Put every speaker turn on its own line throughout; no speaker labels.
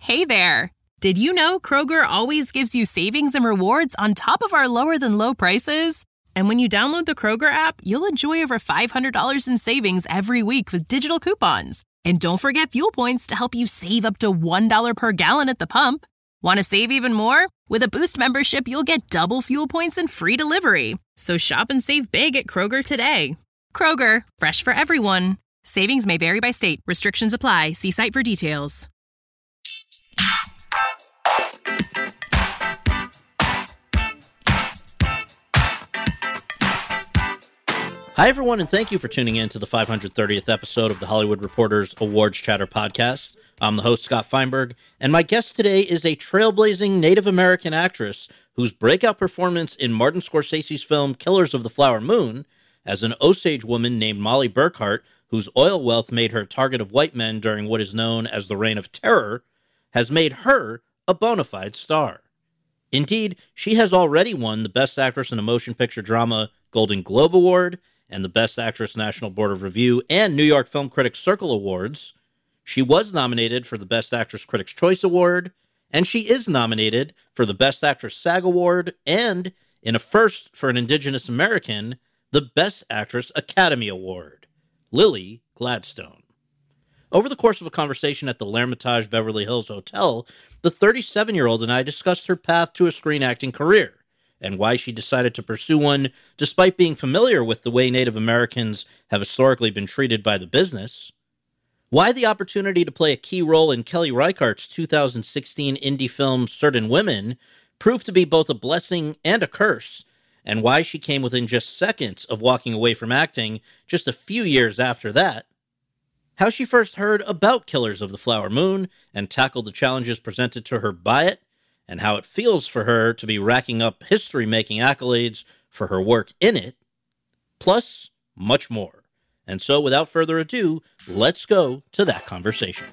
Hey there! Did you know Kroger always gives you savings and rewards on top of our lower-than-low prices? And when you download the Kroger app, you'll enjoy over $500 in savings every week with digital coupons. And don't forget fuel points to help you save up to $1 per gallon at the pump. Want to save even more? With a Boost membership, you'll get double fuel points and free delivery. So shop and save big at Kroger today. Kroger, fresh for everyone. Savings may vary by state. Restrictions apply. See site for details.
Hi, everyone, and thank you for tuning in to the 530th episode of the Hollywood Reporter's Awards Chatter podcast. I'm the host, Scott Feinberg, and my guest today is a trailblazing Native American actress whose breakout performance in Martin Scorsese's film Killers of the Flower Moon, as an Osage woman named Molly Burkhart, whose oil wealth made her a target of white men during what is known as the Reign of Terror, has made her a bona fide star. Indeed, she has already won the Best Actress in a Motion Picture Drama Golden Globe Award and the Best Actress National Board of Review and New York Film Critics Circle Awards. She was nominated for the Best Actress Critics' Choice Award, and she is nominated for the Best Actress SAG Award and, in a first for an Indigenous American, the Best Actress Academy Award. Lily Gladstone. Over the course of a conversation at the L'Ermitage Beverly Hills Hotel, the 37-year-old and I discussed her path to a screen acting career and why she decided to pursue one despite being familiar with the way Native Americans have historically been treated by the business, why the opportunity to play a key role in Kelly Reichardt's 2016 indie film Certain Women proved to be both a blessing and a curse, and why she came within just seconds of walking away from acting just a few years after that, how she first heard about Killers of the Flower Moon and tackled the challenges presented to her by it, and how it feels for her to be racking up history-making accolades for her work in it, plus much more. And so, without further ado, let's go to that conversation.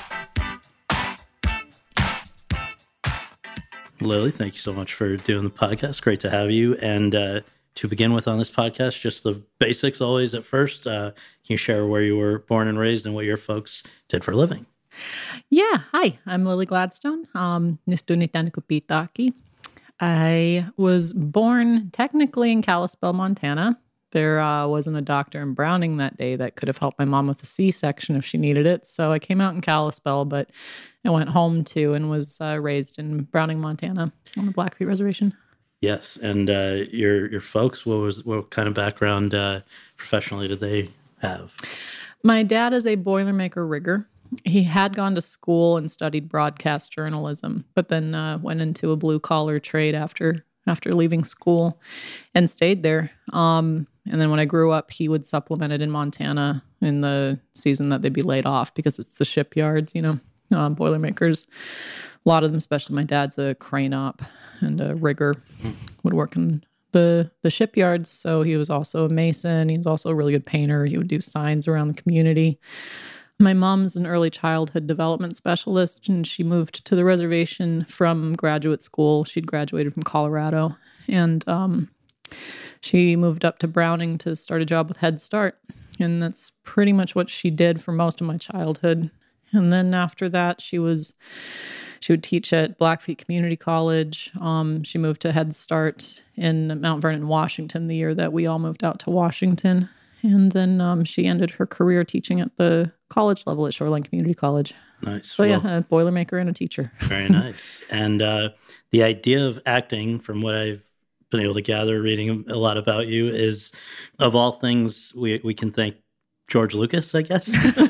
Lily, thank you so much for doing the podcast. Great to have you. And to begin with on this podcast, just the basics always at first. Can you share where you were born and raised and what your folks did for a living?
Yeah. Hi, I'm Lily Gladstone. Nistunitanukupitaki. I was born technically in Kalispell, Montana. There wasn't a doctor in Browning that day that could have helped my mom with a C-section if she needed it. So I came out in Kalispell, but I went home too and was raised in Browning, Montana on the Blackfeet Reservation.
Yes. And your folks, what kind of background professionally did they have?
My dad is a Boilermaker rigger. He had gone to school and studied broadcast journalism, but then went into a blue-collar trade after leaving school and stayed there. And then when I grew up, he would supplement it in Montana in the season that they'd be laid off because it's the shipyards, Boilermakers. A lot of them, especially my dad's a crane op and a rigger, would work in the shipyards. So he was also a mason. He was also a really good painter. He would do signs around the community. My mom's an early childhood development specialist, and she moved to the reservation from graduate school. She'd graduated from Colorado, and she moved up to Browning to start a job with Head Start, and that's pretty much what she did for most of my childhood. And then after that, she would teach at Blackfeet Community College. She moved to Head Start in Mount Vernon, Washington, the year that we all moved out to Washington. And then she ended her career teaching at the college level at Shoreline Community College.
Nice.
So yeah, a Boilermaker and a teacher.
Very nice. And the idea of acting, from what I've been able to gather reading a lot about you, is, of all things, we can thank George Lucas, I guess.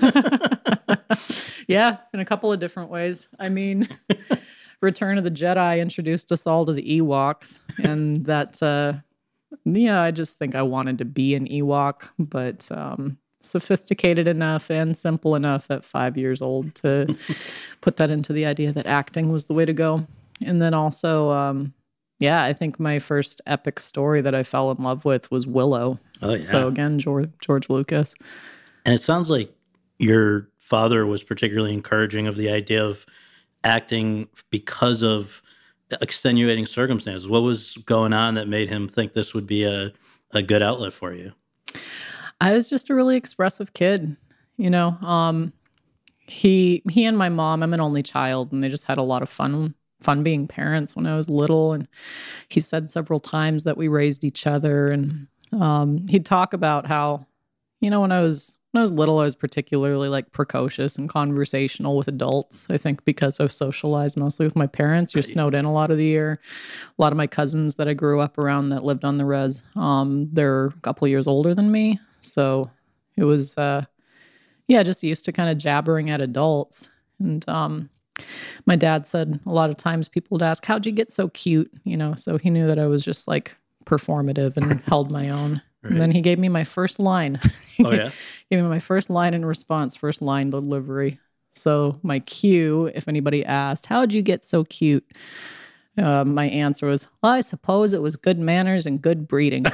Yeah, in a couple of different ways. I mean, Return of the Jedi introduced us all to the Ewoks, and that... I just think I wanted to be an Ewok, but sophisticated enough and simple enough at 5 years old to put that into the idea that acting was the way to go. And then also, I think my first epic story that I fell in love with was Willow.
Oh, yeah.
So again, George Lucas.
And it sounds like your father was particularly encouraging of the idea of acting because of extenuating circumstances. What was going on that made him think this would be a good outlet for you?
I was just a really expressive kid. he and my mom, I'm an only child, and they just had a lot of fun being parents when I was little. And he said several times that we raised each other. And he'd talk about how, when I was little, I was particularly like precocious and conversational with adults. I think because I've socialized mostly with my parents. You're snowed in a lot of the year. A lot of my cousins that I grew up around that lived on the res, they're a couple of years older than me. So it was, just used to kind of jabbering at adults. And my dad said a lot of times people would ask, how'd you get so cute? So he knew that I was just like performative and held my own. Right. And then he gave me my first line.
Oh, yeah?
Gave me my first line in response, first line delivery. So my cue, if anybody asked, how'd you get so cute? My answer was, well, I suppose it was good manners and good breeding.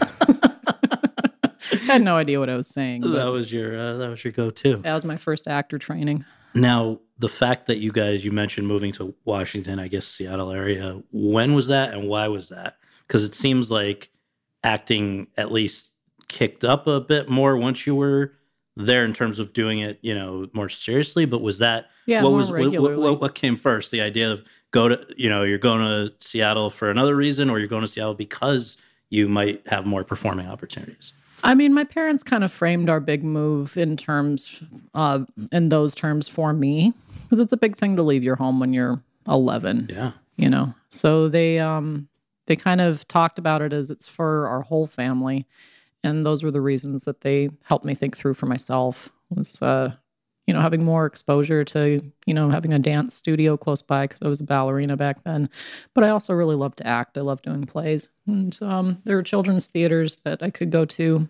I had no idea what I was saying.
That was your go-to.
That was my first actor training.
Now, the fact that you mentioned moving to Washington, I guess Seattle area, when was that and why was that? Because it seems like acting at least kicked up a bit more once you were there in terms of doing it, more seriously. But was that what came first? The idea of you're going to Seattle for another reason, or you're going to Seattle because you might have more performing opportunities?
I mean, my parents kind of framed our big move in those terms for me, because it's a big thing to leave your home when you're 11.
Yeah.
So they kind of talked about it as it's for our whole family. And those were the reasons that they helped me think through for myself, was, having more exposure to, having a dance studio close by, because I was a ballerina back then. But I also really loved to act. I loved doing plays. And there were children's theaters that I could go to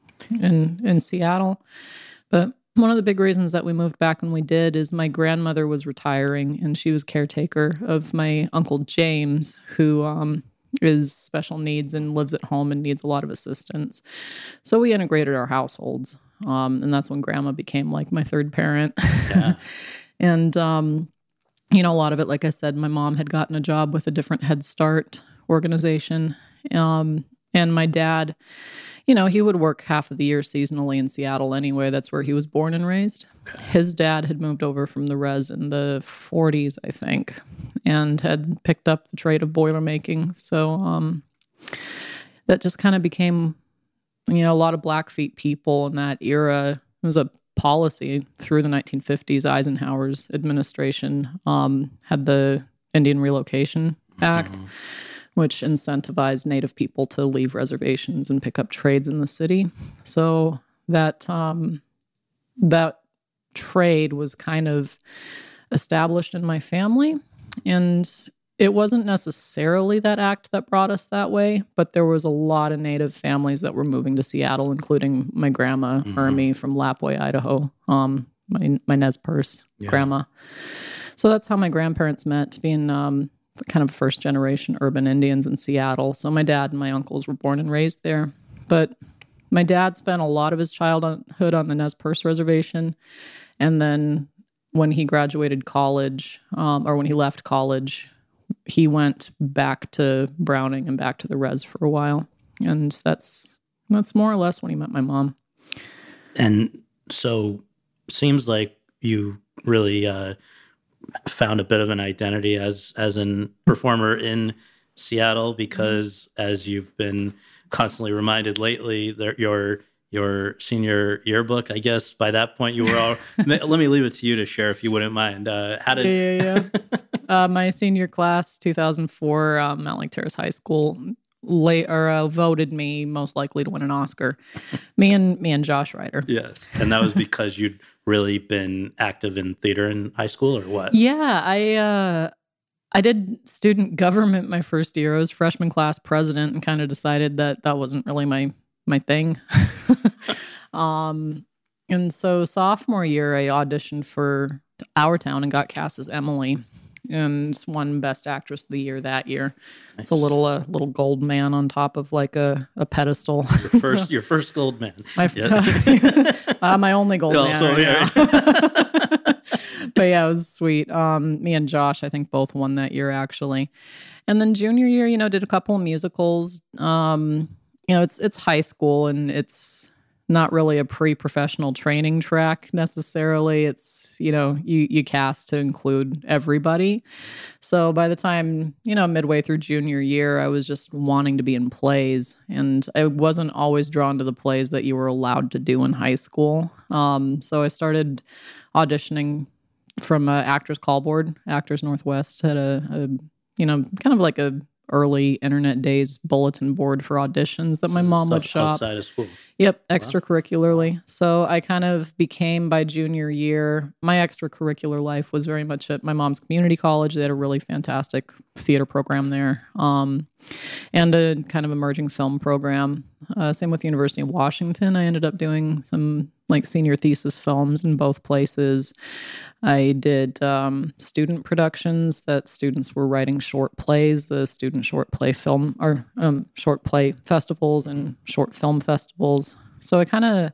in Seattle. But one of the big reasons that we moved back when we did is my grandmother was retiring, and she was caretaker of my Uncle James, who is special needs and lives at home and needs a lot of assistance. So we integrated our households. And that's when Grandma became like my third parent. Yeah. And, a lot of it, like I said, my mom had gotten a job with a different Head Start organization. And my dad, he would work half of the year seasonally in Seattle anyway. That's where he was born and raised. Okay. His dad had moved over from the res in the 40s, I think, and had picked up the trade of boiler making. So that just kind of became, a lot of Blackfeet people in that era. It was a policy through the 1950s. Eisenhower's administration had the Indian Relocation Act, which incentivized Native people to leave reservations and pick up trades in the city. So that trade was kind of established in my family. And it wasn't necessarily that act that brought us that way, but there was a lot of Native families that were moving to Seattle, including my grandma, Ermi, from Lapwai, Idaho, my Nez Perce grandma. So that's how my grandparents met, being kind of first-generation urban Indians in Seattle. So my dad and my uncles were born and raised there. But my dad spent a lot of his childhood on the Nez Perce reservation. And then when he graduated college, or when he left college, he went back to Browning and back to the res for a while. And that's more or less when he met my mom.
And so seems like you really found a bit of an identity as a performer in Seattle, because as you've been constantly reminded lately, that your senior yearbook, I guess by that point you were all, let me leave it to you to share if you wouldn't mind. How did...
My senior class, 2004, Mount Lake Terrace High School, voted me most likely to win an Oscar. Me and Josh Ryder.
Yes, and that was because you'd really been active in theater in high school, or what?
Yeah, I did student government my first year. I was freshman class president, and kind of decided that wasn't really my thing. And so sophomore year, I auditioned for Our Town and got cast as Emily, and won Best Actress of the Year that year. Nice. It's a little gold man on top of like a pedestal.
Your first gold man.
My only gold man. Right now. But yeah, it was sweet. Me and Josh, I think, both won that year actually. And then junior year, did a couple of musicals. It's high school, and it's not really a pre-professional training track necessarily. It's, you cast to include everybody. So by the time, midway through junior year, I was just wanting to be in plays. And I wasn't always drawn to the plays that you were allowed to do in high school. So I started auditioning from Actors Call Board. Actors Northwest had a kind of like a early internet days bulletin board for auditions that my mom would shop.
Outside of school.
Yep, extracurricularly. So I kind of became, by junior year, my extracurricular life was very much at my mom's community college. They had a really fantastic theater program there, and a kind of emerging film program. Same with the University of Washington. I ended up doing some senior thesis films in both places. I did student productions that students were writing short plays, the student short play film or short play festivals and short film festivals. So I kind of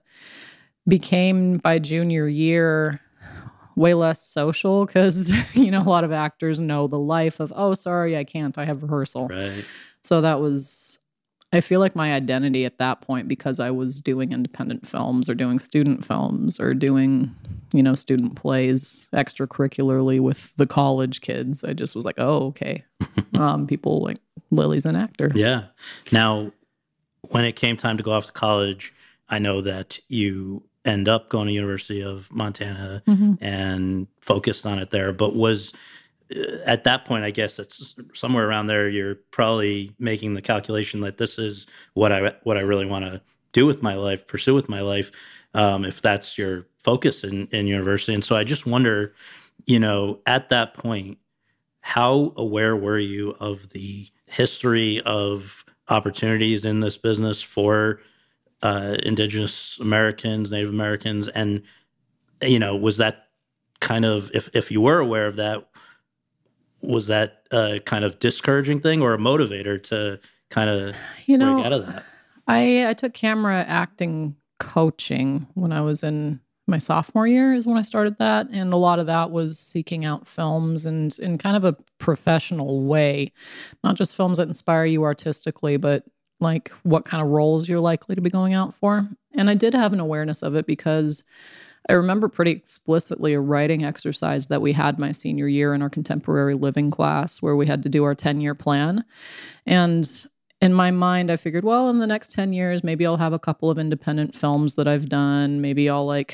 became, by junior year, way less social because, a lot of actors know the life of, oh, sorry, I can't, I have rehearsal.
Right.
So that was, I feel like my identity at that point, because I was doing independent films or doing student films or doing, student plays extracurricularly with the college kids. I just was like, oh, okay. People like Lily's an actor.
Yeah. Now, when it came time to go off to college, I know that you end up going to University of Montana and focused on it there, but was at that point, I guess it's somewhere around there, you're probably making the calculation that this is what I really want to do with my life, pursue with my life, if that's your focus in university. And so I just wonder, at that point, how aware were you of the history of opportunities in this business for Indigenous Americans, Native Americans? And, was that kind of, if you were aware of that, was that a kind of discouraging thing or a motivator to kind of break out of that?
I took camera acting coaching when I was in my sophomore year is when I started that. And a lot of that was seeking out films and in kind of a professional way, not just films that inspire you artistically, but like what kind of roles you're likely to be going out for. And I did have an awareness of it because I remember pretty explicitly a writing exercise that we had my senior year in our contemporary living class where we had to do our 10-year plan. And in my mind, I figured, well, in the next 10 years, maybe I'll have a couple of independent films that I've done. Maybe I'll I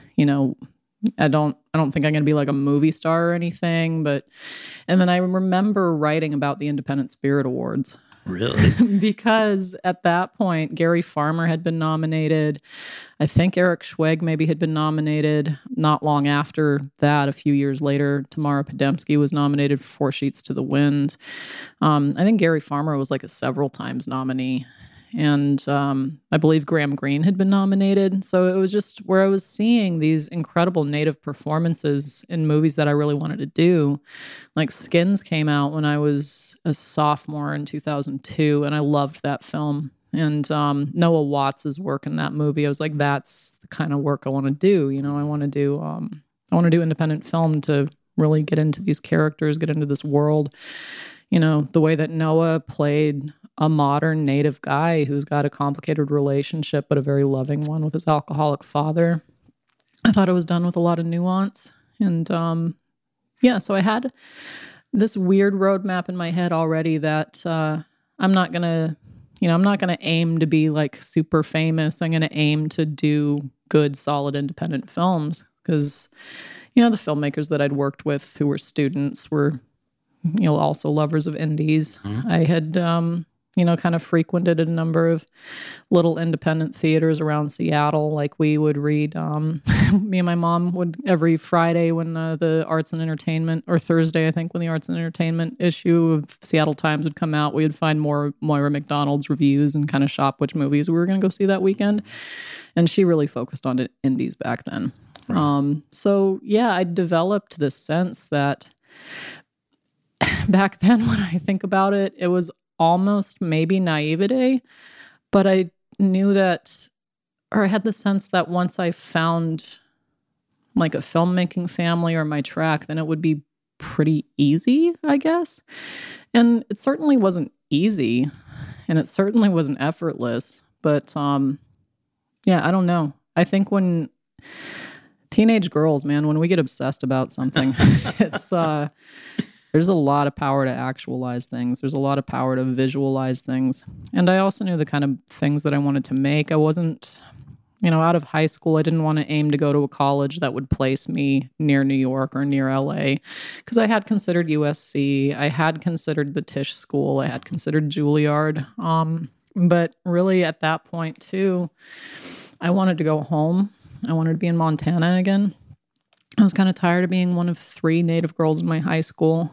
don't think I'm going to be like a movie star or anything. And then I remember writing about the Independent Spirit Awards.
Really?
Because at that point, Gary Farmer had been nominated. I think Eric Schweg maybe had been nominated. Not long after that, a few years later, Tamara Podemski was nominated for Four Sheets to the Wind. I think Gary Farmer was like a several times nominee. And I believe Graham Greene had been nominated. So it was just where I was seeing these incredible Native performances in movies that I really wanted to do. Like Skins came out when I was a sophomore in 2002, and I loved that film. And Noah Watts' work in that movie, I was like, that's the kind of work I want to do. I want to do independent film to really get into these characters, get into this world. The way that Noah played a modern Native guy who's got a complicated relationship, but a very loving one with his alcoholic father. I thought it was done with a lot of nuance. And so I had this weird roadmap in my head already that I'm not going to aim to be like super famous. I'm going to aim to do good, solid, independent films because, the filmmakers that I'd worked with who were students were, also lovers of indies. Mm-hmm. I had, kind of frequented a number of little independent theaters around Seattle. Like we would read, me and my mom would every Friday when the Arts and Entertainment, or Thursday, I think, when the Arts and Entertainment issue of Seattle Times would come out, we would find more Moira McDonald's reviews and kind of shop which movies we were going to go see that weekend. And she really focused on indies back then. Right. I developed this sense that back then, when I think about it, it was almost maybe naivete, but I knew that, or I had the sense that once I found like a filmmaking family or my track, then it would be pretty easy, I guess. And it certainly wasn't easy, and it certainly wasn't effortless, but Yeah, I don't know. I think when teenage girls, man, when we get obsessed about something, it's there's a lot of power to actualize things. There's a lot of power to visualize things. And I also knew the kind of things that I wanted to make. I wasn't, out of high school, I didn't want to aim to go to a college that would place me near New York or near LA, because I had considered USC. I had considered the Tisch School. I had considered Juilliard. But really at that point too, I wanted to go home. I wanted to be in Montana again. I was kind of tired of being one of 3 Native girls in my high school.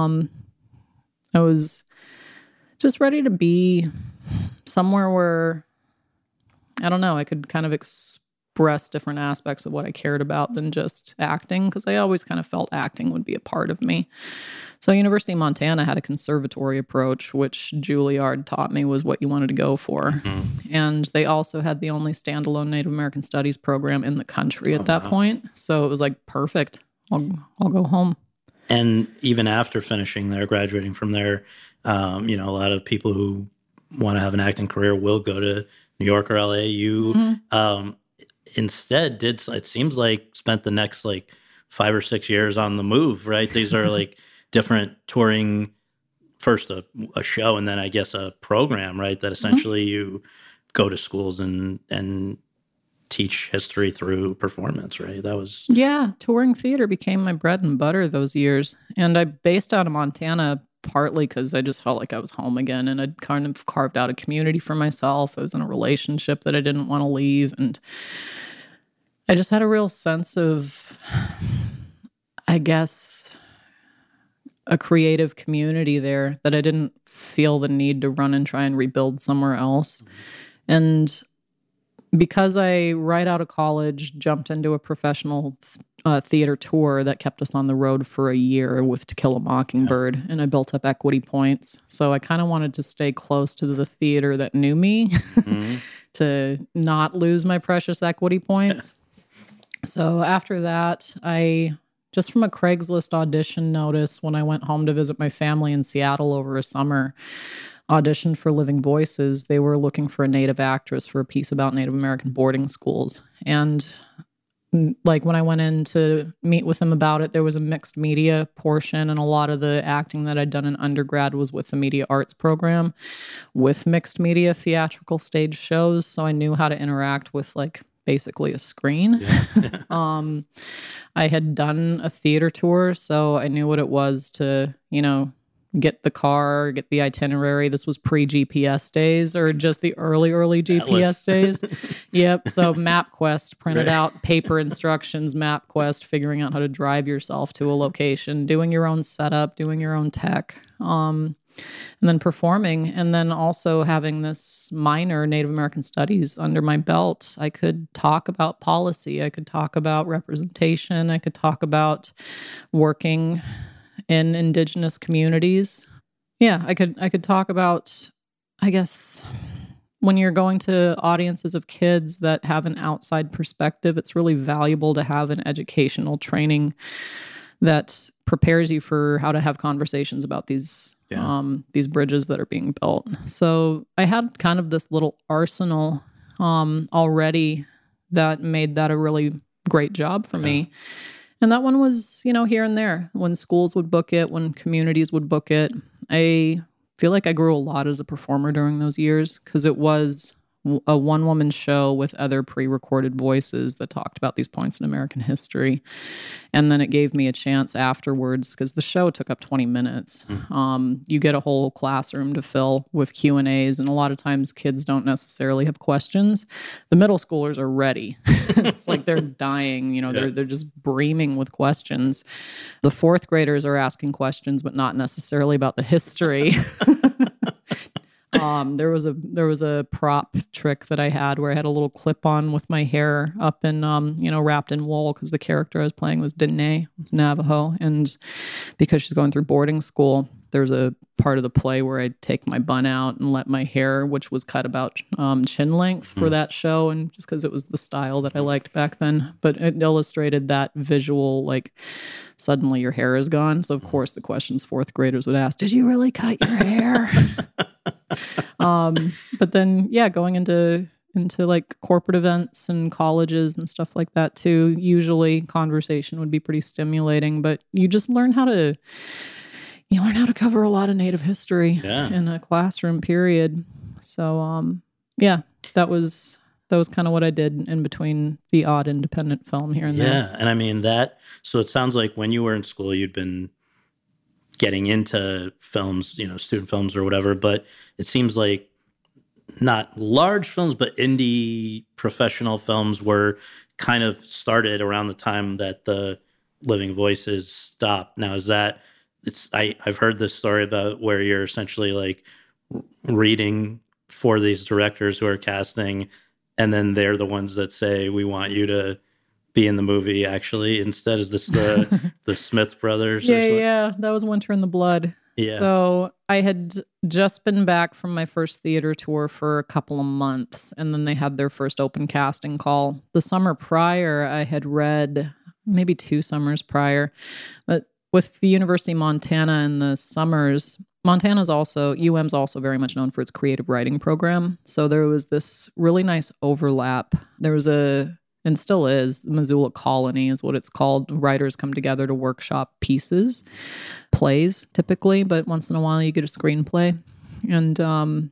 I was just ready to be somewhere where, I don't know, I could kind of express different aspects of what I cared about than just acting, because I always kind of felt acting would be a part of me. So University of Montana had a conservatory approach, which Juilliard taught me was what you wanted to go for. Mm-hmm. And they also had the only standalone Native American Studies program in the country at that point. So it was like, perfect. I'll go home.
And even after finishing there, graduating from there, a lot of people who want to have an acting career will go to New York or LA. You instead it seems like, spent the next 5 or 6 years on the move, right? These are different touring, first a show and then I guess a program, right? That essentially you go to schools and teach history through performance, right? That was...
Yeah, touring theater became my bread and butter those years. And I based out of Montana partly because I just felt like I was home again, and I'd kind of carved out a community for myself. I was in a relationship that I didn't want to leave, and I just had a real sense of, I guess, a creative community there that I didn't feel the need to run and try and rebuild somewhere else. And because I, right out of college, jumped into a professional theater tour that kept us on the road for a year with To Kill a Mockingbird, and I built up equity points. So I kind of wanted to stay close to the theater that knew me to not lose my precious equity points. So after that, just from a Craigslist audition notice, when I went home to visit my family in Seattle over a summer, auditioned for Living Voices. They were looking for a Native actress for a piece about Native American boarding schools. And when I went in to meet with them about it, there was a mixed media portion, and a lot of the acting that I'd done in undergrad was with the media arts program with mixed media theatrical stage shows. So I knew how to interact with basically a screen. Yeah. I had done a theater tour, so I knew what it was to, get the car, get the itinerary. This was pre-GPS days, or just the early GPS days. Yep. So MapQuest, printed out paper instructions, MapQuest, figuring out how to drive yourself to a location, doing your own setup, doing your own tech. And then performing, and then also having this minor Native American Studies under my belt. I could talk about policy. I could talk about representation. I could talk about working in Indigenous communities. Yeah, I could talk about, I guess, when you're going to audiences of kids that have an outside perspective, it's really valuable to have an educational training that prepares you for how to have conversations about these bridges that are being built. So I had kind of this little arsenal already that made that a really great job for me. And that one was, here and there. When schools would book it, when communities would book it. I feel like I grew a lot as a performer during those years, because it was a one-woman show with other pre-recorded voices that talked about these points in American history. And then it gave me a chance afterwards, because the show took up 20 minutes. You get a whole classroom to fill with Q&As, and a lot of times kids don't necessarily have questions. The middle schoolers are ready. It's like they're dying, they're just breaming with questions. The fourth graders are asking questions, but not necessarily about the history. There was a prop trick that I had where I had a little clip on with my hair up in, wrapped in wool, because the character I was playing was Dene, was Navajo. And because she's going through boarding school, there's a part of the play where I take my bun out and let my hair, which was cut about chin length for that show, and just because it was the style that I liked back then. But it illustrated that visual, suddenly your hair is gone. So of course the questions fourth graders would ask, did you really cut your hair? But then, going into into like corporate events and colleges and stuff like that too. Usually conversation would be pretty stimulating, but you just learn how to cover a lot of Native history in a classroom period. So that was kind of what I did in between the odd independent film here and there.
Yeah, and I mean so it sounds like when you were in school, you'd been getting into films, student films or whatever, but it seems like not large films, but indie professional films were kind of started around the time that the Living Voices stopped. Now, I've heard this story about where you're essentially like reading for these directors who are casting, and then they're the ones that say, we want you to be in the movie, actually. Instead, is this the Smith brothers?
Yeah, that was Winter in the Blood.
Yeah.
So I had just been back from my first theater tour for a couple of months, and then they had their first open casting call. The summer prior, I had read, maybe 2 summers prior, but with the University of Montana in the summers, UM's also very much known for its creative writing program. So there was this really nice overlap. There was and still is, the Missoula Colony is what it's called. Writers come together to workshop pieces, plays typically, but once in a while you get a screenplay. And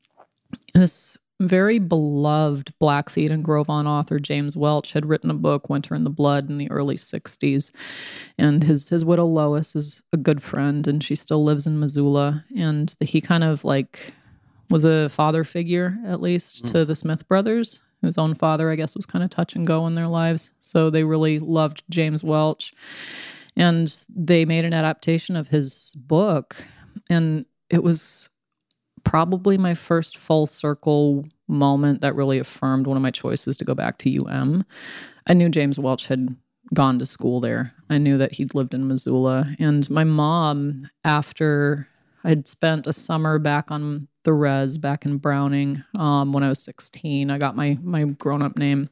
this very beloved Blackfeet and Gros Ventre author, James Welch, had written a book, Winter in the Blood, in the early 60s. And his widow, Lois, is a good friend, and she still lives in Missoula. And he kind of like was a father figure, at least, to the Smith brothers. His own father, I guess, was kind of touch and go in their lives. So they really loved James Welch. And they made an adaptation of his book. And it was probably my first full circle moment that really affirmed one of my choices to go back to UM. I knew James Welch had gone to school there. I knew that he'd lived in Missoula. And my mom, after I'd spent a summer back on the res back in Browning when I was 16. I got my grown-up name.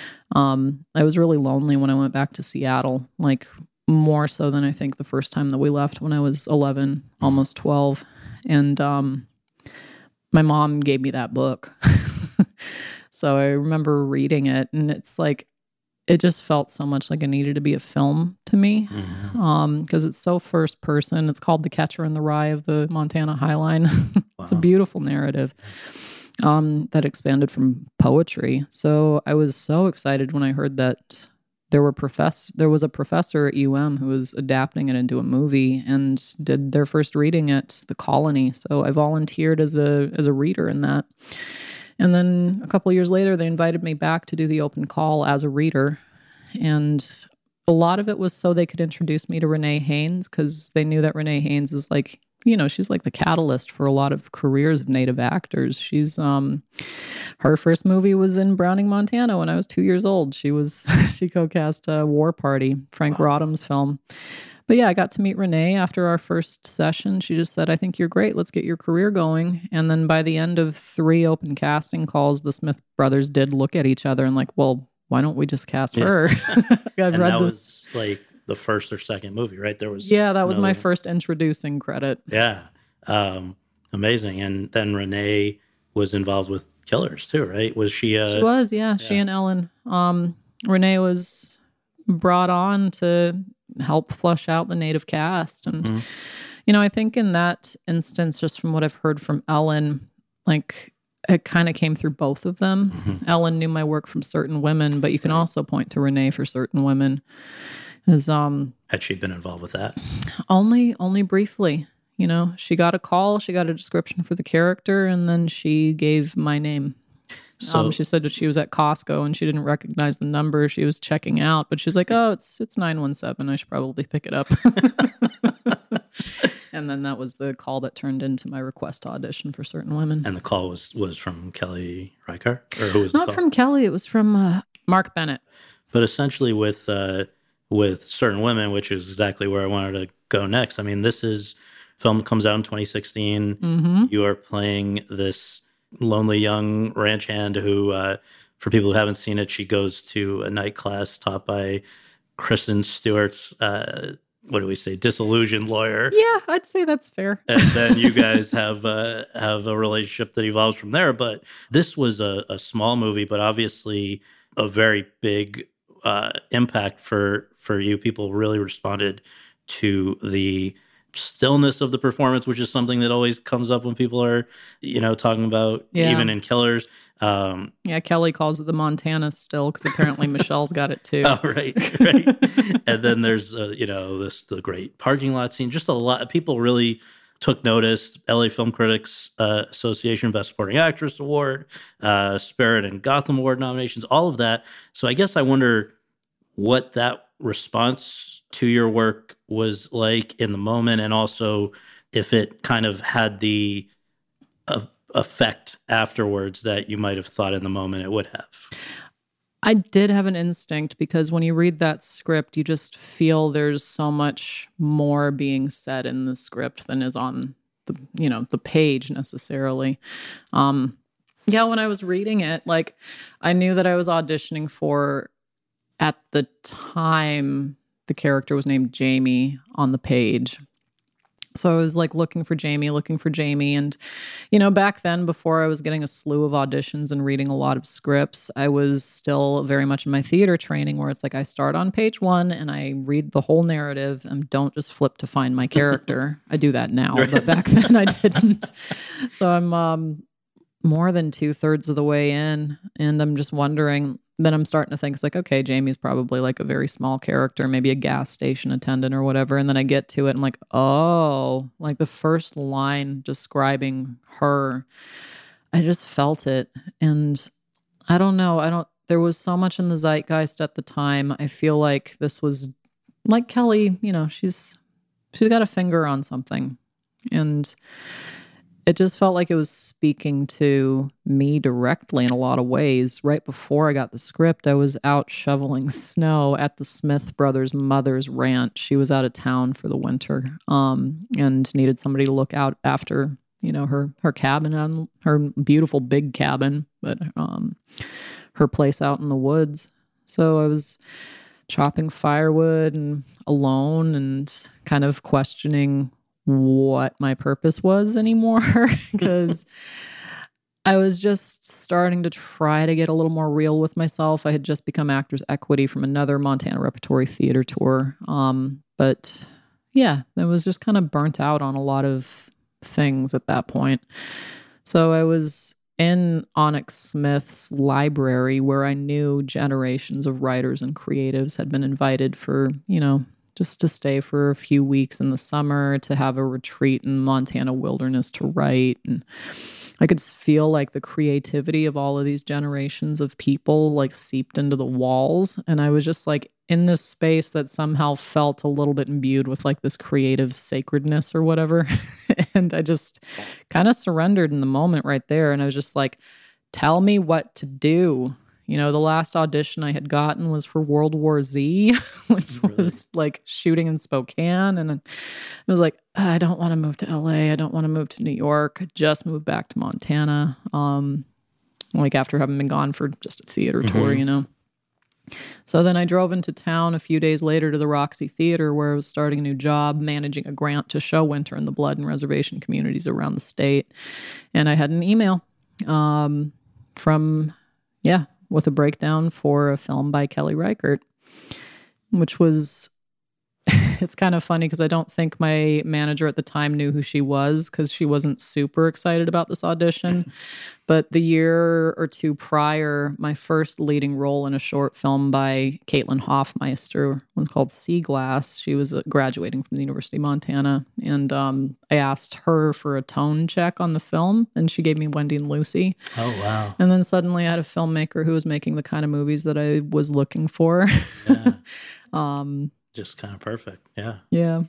I was really lonely when I went back to Seattle, like more so than I think the first time that we left when I was 11, almost 12. And my mom gave me that book. So I remember reading it, and it's like, it just felt so much like it needed to be a film to me, because it's so first person. It's called The Catcher in the Rye of the Montana Highline. It's a beautiful narrative that expanded from poetry. So I was so excited when I heard that there was a professor at UM who was adapting it into a movie and did their first reading at the Colony. So I volunteered as a reader in that. And then a couple of years later, they invited me back to do the open call as a reader. And a lot of it was so they could introduce me to Renee Haynes, because they knew that Renee Haynes is like, she's like the catalyst for a lot of careers of Native actors. She's, her first movie was in Browning, Montana when I was 2 years old. She co-cast War Party, Frank Rodham's film. But yeah, I got to meet Renee after our first session. She just said, I think you're great. Let's get your career going. And then by the end of 3 open casting calls, the Smith brothers did look at each other and like, well, why don't we just cast her?
That was like the first or second movie, right? That was
my first introducing credit.
Yeah. Amazing. And then Renee was involved with Killers too, right? Was she?
She was, yeah. She and Ellen. Renee was brought on to help flush out the Native cast. And, I think in that instance, just from what I've heard from Ellen, like it kind of came through both of them. Ellen knew my work from certain women, but you can also point to Renee for certain women.
Had she been involved with that?
Only briefly. She got a call, she got a description for the character, and then she gave my name. So she said that she was at Costco and she didn't recognize the number. She was checking out, but she's like, "Oh, it's 917. I should probably pick it up." And then that was the call that turned into my request to audition for certain women.
And the call was from Kelly Reichardt, or who was
not from Kelly? It was from Mark Bennett.
But essentially, with certain women, which is exactly where I wanted to go next. I mean, film comes out in 2016. You are playing this lonely young ranch hand who, for people who haven't seen it, she goes to a night class taught by Kristen Stewart's what do we say, disillusioned lawyer.
Yeah, I'd say that's fair.
And then you guys have a relationship that evolves from there. But this was a small movie, but obviously a very big impact for you. People really responded to the stillness of the performance, which is something that always comes up when people are, talking about even in Killers.
Yeah, Kelly calls it the Montana still because apparently Michelle's got it too.
Oh, right. And then there's, the great parking lot scene. Just a lot of people really took notice. LA Film Critics Association Best Supporting Actress Award, Spirit and Gotham Award nominations, all of that. So I guess I wonder what that response to your work was like in the moment, and also if it kind of had the effect afterwards that you might have thought in the moment it would have.
I did have an instinct because when you read that script, you just feel there's so much more being said in the script than is on the page necessarily. When I was reading it, like I knew that I was auditioning for, at the time, the character was named Jamie on the page. So I was like looking for Jamie. And, back then, before I was getting a slew of auditions and reading a lot of scripts, I was still very much in my theater training where it's like I start on page 1 and I read the whole narrative and don't just flip to find my character. I do that now, but back then I didn't. So I'm more than 2/3 of the way in, and I'm just wondering. Then I'm starting to think, it's like, okay, Jamie's probably like a very small character, maybe a gas station attendant or whatever. And then I get to it and like, oh, like the first line describing her, I just felt it. And I don't know. There was so much in the zeitgeist at the time. I feel like this was like Kelly, she's got a finger on something. And it just felt like it was speaking to me directly in a lot of ways. Right before I got the script, I was out shoveling snow at the Smith brothers' mother's ranch. She was out of town for the winter and needed somebody to look out after, her cabin, her beautiful big cabin, but her place out in the woods. So I was chopping firewood and alone and kind of questioning what my purpose was anymore because I was just starting to try to get a little more real with myself. I had just become Actors Equity from another Montana Repertory Theater tour. But yeah, I was just kind of burnt out on a lot of things at that point. So I was in Onyx Smith's library where I knew generations of writers and creatives had been invited for, just to stay for a few weeks in the summer, to have a retreat in Montana wilderness to write. And I could feel like the creativity of all of these generations of people like seeped into the walls. And I was just like in this space that somehow felt a little bit imbued with like this creative sacredness or whatever. And I just kind of surrendered in the moment right there. And I was just like, tell me what to do. The last audition I had gotten was for World War Z, which was like shooting in Spokane. And I was like, I don't want to move to LA. I don't want to move to New York. I just moved back to Montana. Like after having been gone for just a theater tour, So then I drove into town a few days later to the Roxy Theater where I was starting a new job, managing a grant to show Winter in the Blood and reservation communities around the state. And I had an email with a breakdown for a film by Kelly Reichardt, which was, it's kind of funny because I don't think my manager at the time knew who she was because she wasn't super excited about this audition. But the year or two prior, my first leading role in a short film by Caitlin Hoffmeister was called Sea Glass. She was graduating from the University of Montana. And I asked her for a tone check on the film, and she gave me Wendy and Lucy.
Oh, wow.
And then suddenly I had a filmmaker who was making the kind of movies that I was looking for.
Yeah. Just kind of perfect. Yeah.
Yeah.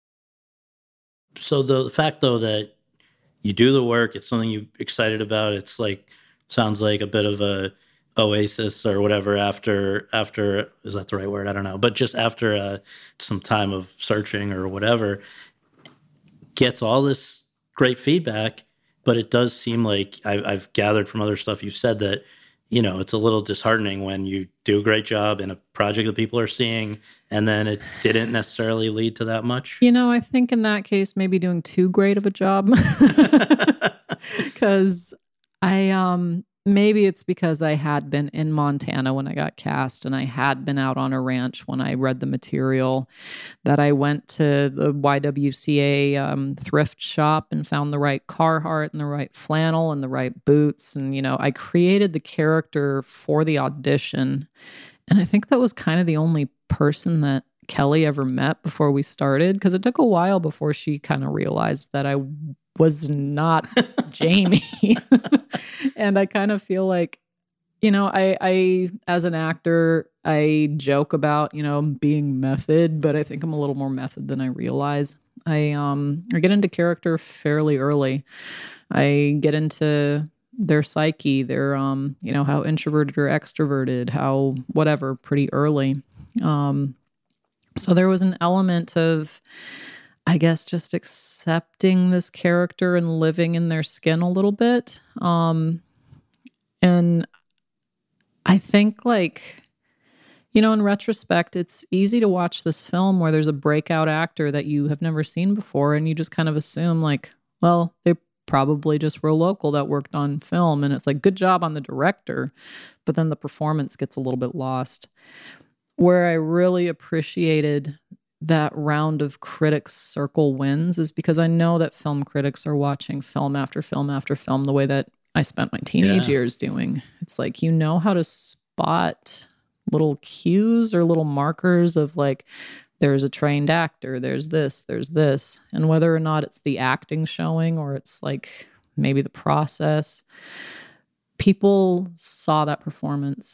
So the fact, though, that you do the work, it's something you're excited about. It's like, sounds like a bit of a oasis or whatever after, is that the right word? I don't know. But just after some time of searching or whatever, gets all this great feedback. But it does seem like I've gathered from other stuff you've said that, it's a little disheartening when you do a great job in a project that people are seeing and then it didn't necessarily lead to that much?
I think in that case, maybe doing too great of a job. Because maybe it's because I had been in Montana when I got cast, and I had been out on a ranch when I read the material, that I went to the YWCA thrift shop and found the right Carhartt and the right flannel and the right boots. And, I created the character for the audition. And I think that was kind of the only person that Kelly ever met before we started, because it took a while before she kind of realized that I was not Jamie. And I kind of feel like, I as an actor, I joke about, being method, but I think I'm a little more method than I realize. I get into character fairly early. I get into their psyche, their how introverted or extroverted, how whatever, pretty early. So there was an element of, I guess, just accepting this character and living in their skin a little bit. And I think, in retrospect, it's easy to watch this film where there's a breakout actor that you have never seen before, and you just kind of assume, well, they probably just were a local that worked on film. And it's good job on the director, but then the performance gets a little bit lost. Where I really appreciated that round of critics circle wins is because I know that film critics are watching film after film after film the way that I spent my teenage years doing. It's how to spot little cues or little markers of there's a trained actor, there's this, and whether or not it's the acting showing or it's maybe the process, people saw that performance,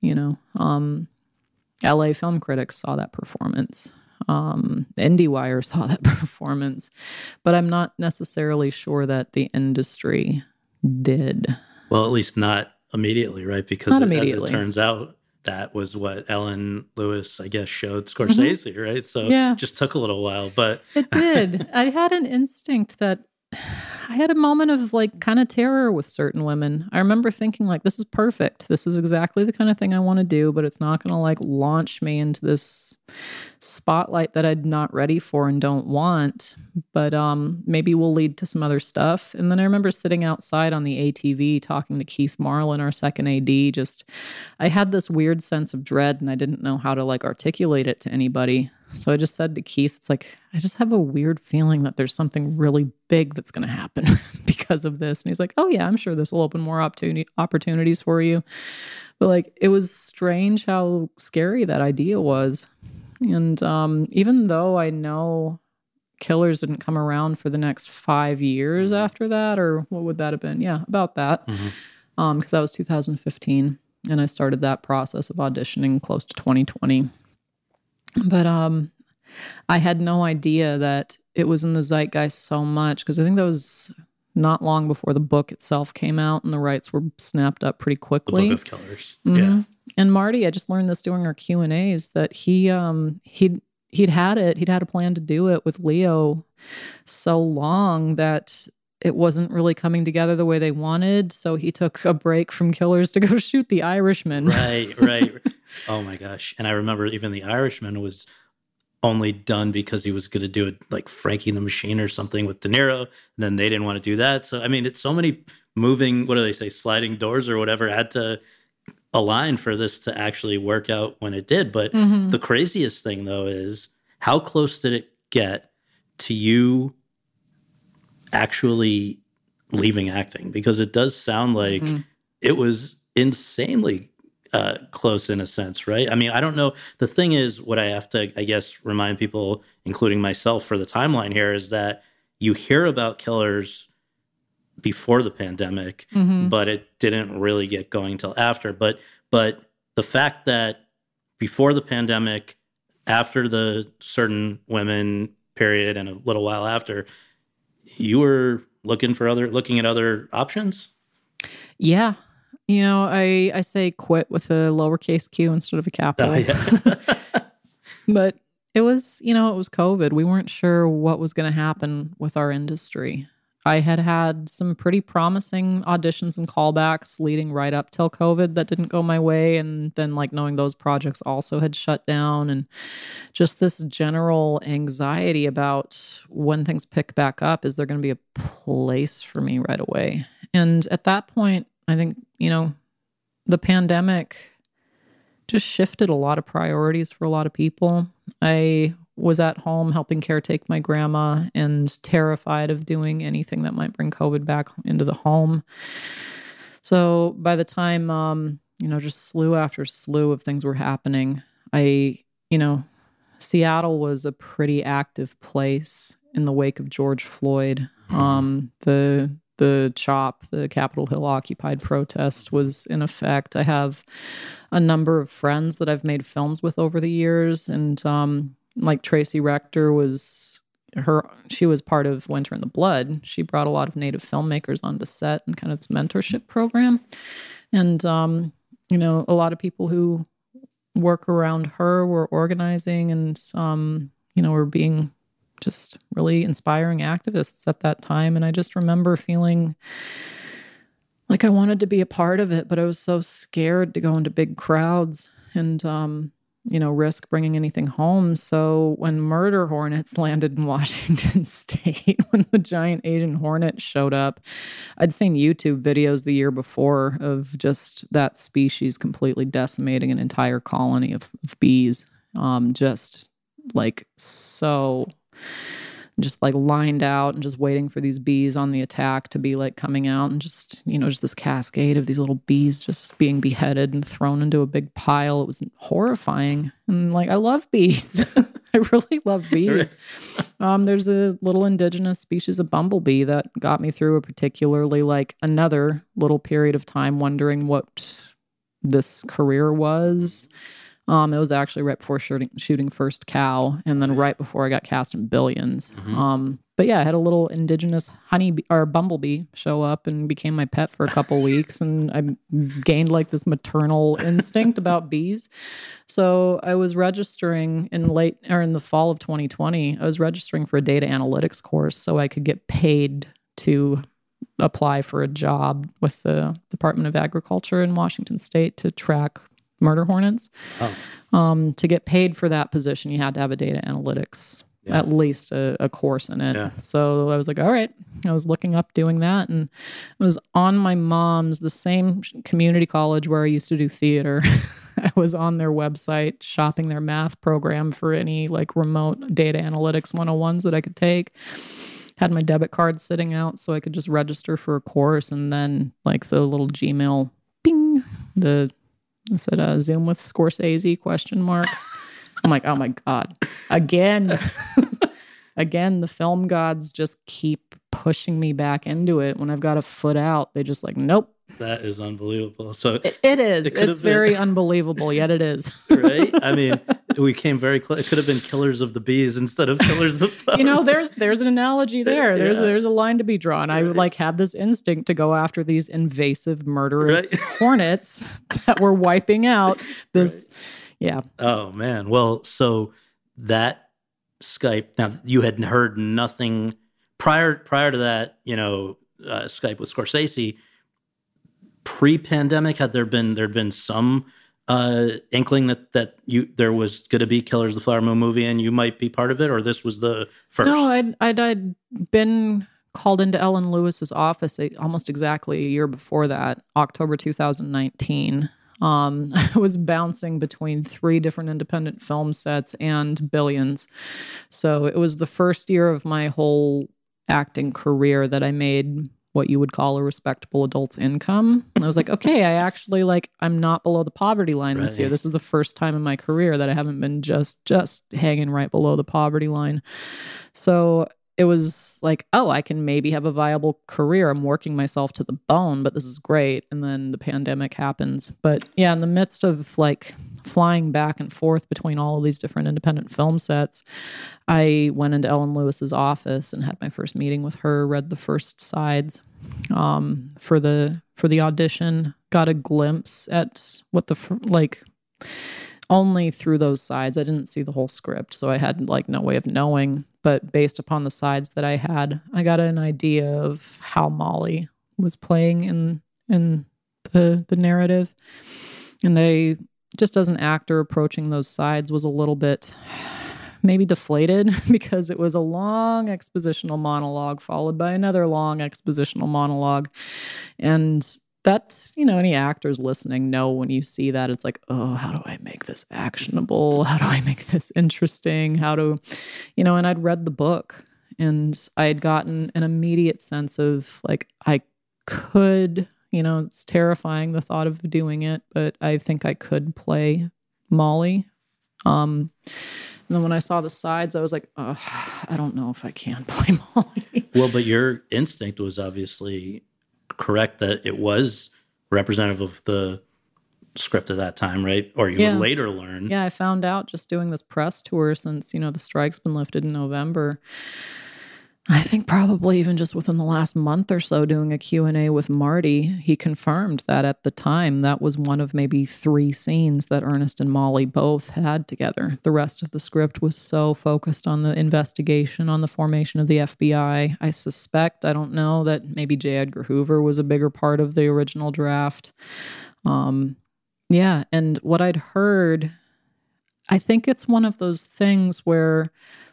LA film critics saw that performance. IndieWire saw that performance, but I'm not necessarily sure that the industry did.
Well, at least not immediately, right? Because as it turns out, that was what Ellen Lewis, I guess, showed Scorsese, right? So it just took a little while, but
it did. I had an instinct that I had a moment of kind of terror with certain women. I remember thinking this is perfect. This is exactly the kind of thing I want to do, but it's not going to launch me into this spotlight that I'm not ready for and don't want, but maybe will lead to some other stuff. And then I remember sitting outside on the ATV talking to Keith Marlin, our second AD. I had this weird sense of dread and I didn't know how to articulate it to anybody. So I just said to Keith, it's I just have a weird feeling that there's something really big that's going to happen because of this. And he's like, oh yeah, I'm sure this will open more opportunities for you. But it was strange how scary that idea was. And even though I know Killers didn't come around for the next 5 years after that, or what would that have been? Yeah, about that. Because that was 2015. And I started that process of auditioning close to 2020. But I had no idea that it was in the zeitgeist so much, because I think that was not long before the book itself came out and the rights were snapped up pretty quickly.
The Book of Killers.
Yeah. And Marty, I just learned this during our Q&As, that he'd had a plan to do it with Leo so long that it wasn't really coming together the way they wanted. So he took a break from Killers to go shoot The Irishman.
Right. Oh my gosh. And I remember even The Irishman was only done because he was going to do it like Frankie the Machine or something with De Niro. And then they didn't want to do that. So, I mean, it's so many moving, what do they say, sliding doors or whatever had to align for this to actually work out when it did. But the craziest thing, though, is how close did it get to you actually leaving acting? Because it does sound like it was insanely close in a sense, right? I mean, I don't know. The thing is, what I have to, I guess, remind people, including myself for the timeline here, is that you hear about Killers before the pandemic, but it didn't really get going till after. But the fact that before the pandemic, after the Certain Women period, and a little while after, you were looking at other options?
Yeah. You know, I say quit with a lowercase q instead of a capital. But it was, it was COVID. We weren't sure what was going to happen with our industry. I had some pretty promising auditions and callbacks leading right up till COVID that didn't go my way. And then like knowing those projects also had shut down, and just this general anxiety about when things pick back up, is there going to be a place for me right away? And at that point, I think, the pandemic just shifted a lot of priorities for a lot of people. I was at home helping caretake my grandma and terrified of doing anything that might bring COVID back into the home. So by the time, just slew after slew of things were happening, Seattle was a pretty active place in the wake of George Floyd. The CHOP, the Capitol Hill Occupied protest, was in effect. I have a number of friends that I've made films with over the years, and like Tracy Rector she was part of Winter in the Blood. She brought a lot of Native filmmakers onto set and kind of this mentorship program. And, a lot of people who work around her were organizing and, were being just really inspiring activists at that time. And I just remember feeling like I wanted to be a part of it, but I was so scared to go into big crowds and, risk bringing anything home. So when murder hornets landed in Washington State, when the giant Asian hornet showed up, I'd seen YouTube videos the year before of just that species completely decimating an entire colony of bees. Just lined out and just waiting for these bees on the attack to be like coming out, and just this cascade of these little bees just being beheaded and thrown into a big pile. It was horrifying. And I love bees. I really love bees. There's a little indigenous species of bumblebee that got me through a particularly another little period of time wondering what this career was. It was actually right before shooting First Cow, and then right before I got cast in Billions. Mm-hmm. But yeah, I had a little indigenous bumblebee show up and became my pet for a couple weeks, and I gained this maternal instinct about bees. So I was registering in the fall of 2020. I was registering for a data analytics course so I could get paid to apply for a job with the Department of Agriculture in Washington State to track murder hornets. Oh. To get paid for that position, you had to have a data analytics, at least a course in it. Yeah. So I was like, all right. I was looking up doing that, and it was on my mom's, the same community college where I used to do theater. I was on their website shopping their math program for any remote data analytics 101s that I could take. Had my debit card sitting out so I could just register for a course, and then the little Gmail ping, I said, Zoom with Scorsese, ? I'm like, oh my God. Again. Again, the film gods just keep pushing me back into it. When I've got a foot out, they just nope.
That is unbelievable. So
it is. It's very unbelievable, yet it is.
Right? I mean, we came very close. It could have been Killers of the Bees instead of Killers of the Flowers.
There's an analogy there. There's a line to be drawn. I would had this instinct to go after these invasive, murderous hornets that were wiping out this. Right. Yeah.
Oh man. Well, so that Skype. Now you had heard nothing prior to that. Skype with Scorsese. Pre-pandemic, had there'd been some inkling that there was going to be Killers of the Flower Moon movie and you might be part of it, or this was the first?
No, I'd been called into Ellen Lewis's office almost exactly a year before that, October 2019. I was bouncing between 3 different independent film sets and Billions. So it was the first year of my whole acting career that I made what you would call a respectable adult's income. And I was like, okay, I actually I'm not below the poverty line this year. This is the first time in my career that I haven't been just hanging right below the poverty line. So it was I can maybe have a viable career. I'm working myself to the bone, but this is great. And then the pandemic happens. But yeah, in the midst of flying back and forth between all of these different independent film sets, I went into Ellen Lewis's office and had my first meeting with her, read the first sides for the audition, got a glimpse at what only through those sides. I didn't see the whole script, so I had no way of knowing. but based upon the sides that I had, I got an idea of how Molly was playing in the narrative. And I, just as an actor approaching those sides, was a little bit maybe deflated because it was a long expositional monologue followed by another long expositional monologue. And that, any actors listening know when you see that, it's like, oh, how do I make this actionable? How do I make this interesting? And I'd read the book and I had gotten an immediate sense of like, I could, it's terrifying the thought of doing it, but I think I could play Molly. And then when I saw the sides, I was like, I don't know if I can play Molly.
Well, but your instinct was obviously correct that it was representative of the script at that time, right? Or you would later learn.
Yeah, I found out just doing this press tour since, the strike's been lifted in November. I think probably even just within the last month or so doing a Q&A with Marty, he confirmed that at the time that was one of maybe 3 scenes that Ernest and Molly both had together. The rest of the script was so focused on the investigation, on the formation of the FBI. I don't know, that maybe J. Edgar Hoover was a bigger part of the original draft. Yeah, and what I'd heard, I think it's one of those things where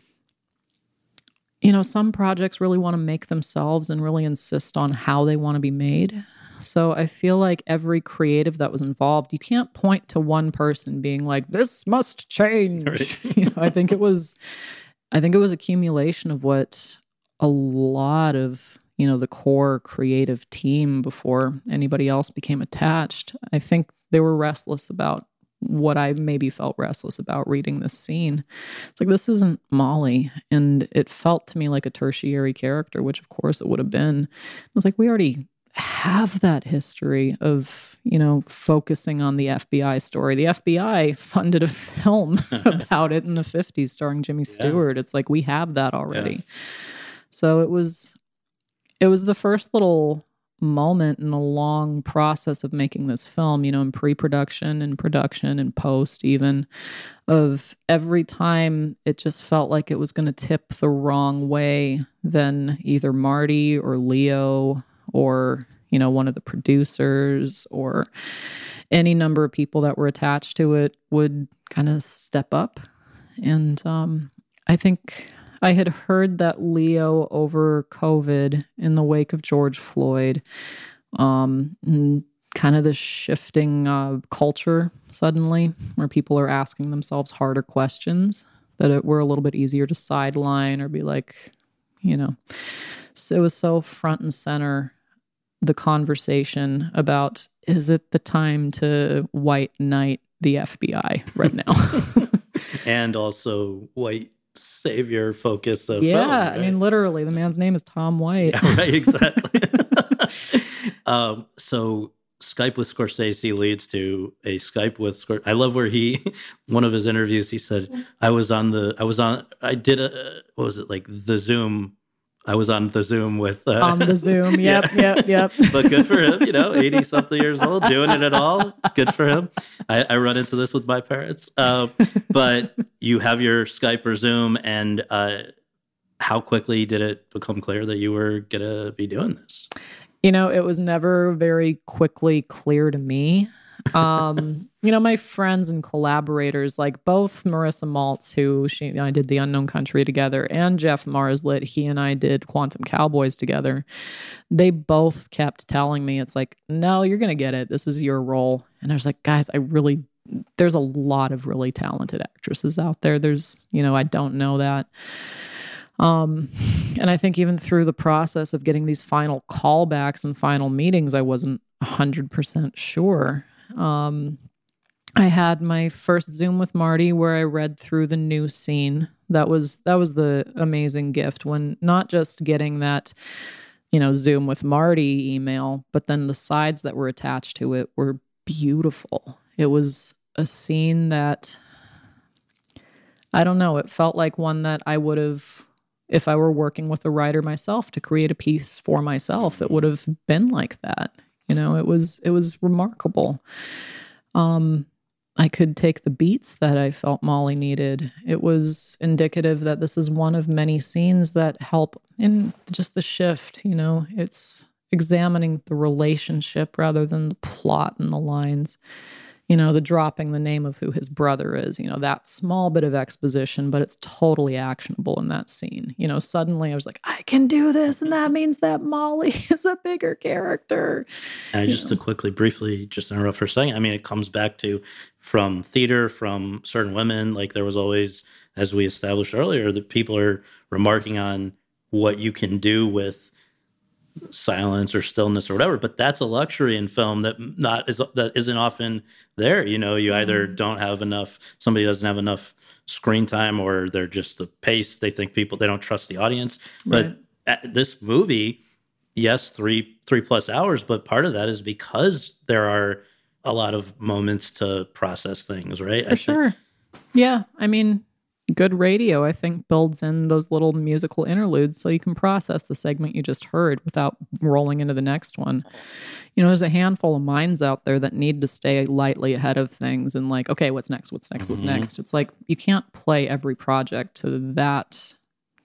some projects really want to make themselves and really insist on how they want to be made. So I feel like every creative that was involved, you can't point to one person being like, this must change. Right. I think it was accumulation of what a lot of, the core creative team before anybody else became attached. I think they were restless about what I maybe felt restless about reading this scene. It's like, this isn't Molly. And it felt to me like a tertiary character, which of course it would have been. I was like, we already have that history of, focusing on the FBI story. The FBI funded a film about it in the 50s starring Jimmy Stewart. It's like, we have that already. Yeah. So it was the first little moment in a long process of making this film, in pre-production and production and post even, of every time it just felt like it was going to tip the wrong way, then either Marty or Leo or, one of the producers or any number of people that were attached to it would kind of step up. And I think I had heard that Leo over COVID in the wake of George Floyd, and kind of this shifting culture suddenly where people are asking themselves harder questions that it were a little bit easier to sideline or be like, so it was so front and center, the conversation about, is it the time to white knight the FBI right now?
And also white savior focus of
film,
right?
I mean, literally, the man's name is Tom White.
Yeah, right, exactly. So Skype with Scorsese leads to a Skype with Scorsese. I love where one of his interviews, he said, I did the Zoom. I was on the Zoom with...
on the Zoom, yep.
But good for him, 80-something years old, doing it at all. Good for him. I run into this with my parents. But you have your Skype or Zoom, and how quickly did it become clear that you were going to be doing this?
It was never very quickly clear to me. My friends and collaborators, like both Marissa Maltz, who I did The Unknown Country together, and Jeff Marslet, he and I did Quantum Cowboys together. They both kept telling me, it's like, no, you're going to get it. This is your role. And I was like, guys, there's a lot of really talented actresses out there. I don't know that. And I think even through the process of getting these final callbacks and final meetings, I wasn't 100% sure. I had my first Zoom with Marty where I read through the new scene. That was the amazing gift, when not just getting that, Zoom with Marty email, but then the sides that were attached to it were beautiful. It was a scene that, I don't know, it felt like one that I would have, if I were working with a writer myself to create a piece for myself, it would have been like that. It was remarkable. I could take the beats that I felt Molly needed. It was indicative that this is one of many scenes that help in just the shift, it's examining the relationship rather than the plot and the lines. The dropping the name of who his brother is, that small bit of exposition, but it's totally actionable in that scene. Suddenly I was like, I can do this. And that means that Molly is a bigger character.
And just to briefly just interrupt for a second. I mean, it comes back to from theater, from certain women, like there was always, as we established earlier, that people are remarking on what you can do with silence or stillness or whatever, but that's a luxury in film that isn't often there. You either don't have enough, somebody doesn't have enough screen time, or they're just the pace. They think they don't trust the audience. Right. But this movie, yes, 3+ hours, but part of that is because there are a lot of moments to process things, right?
For sure. Yeah. I mean, good radio, I think, builds in those little musical interludes so you can process the segment you just heard without rolling into the next one. There's a handful of minds out there that need to stay lightly ahead of things and like, okay, what's next? What's next? What's next? It's like you can't play every project to that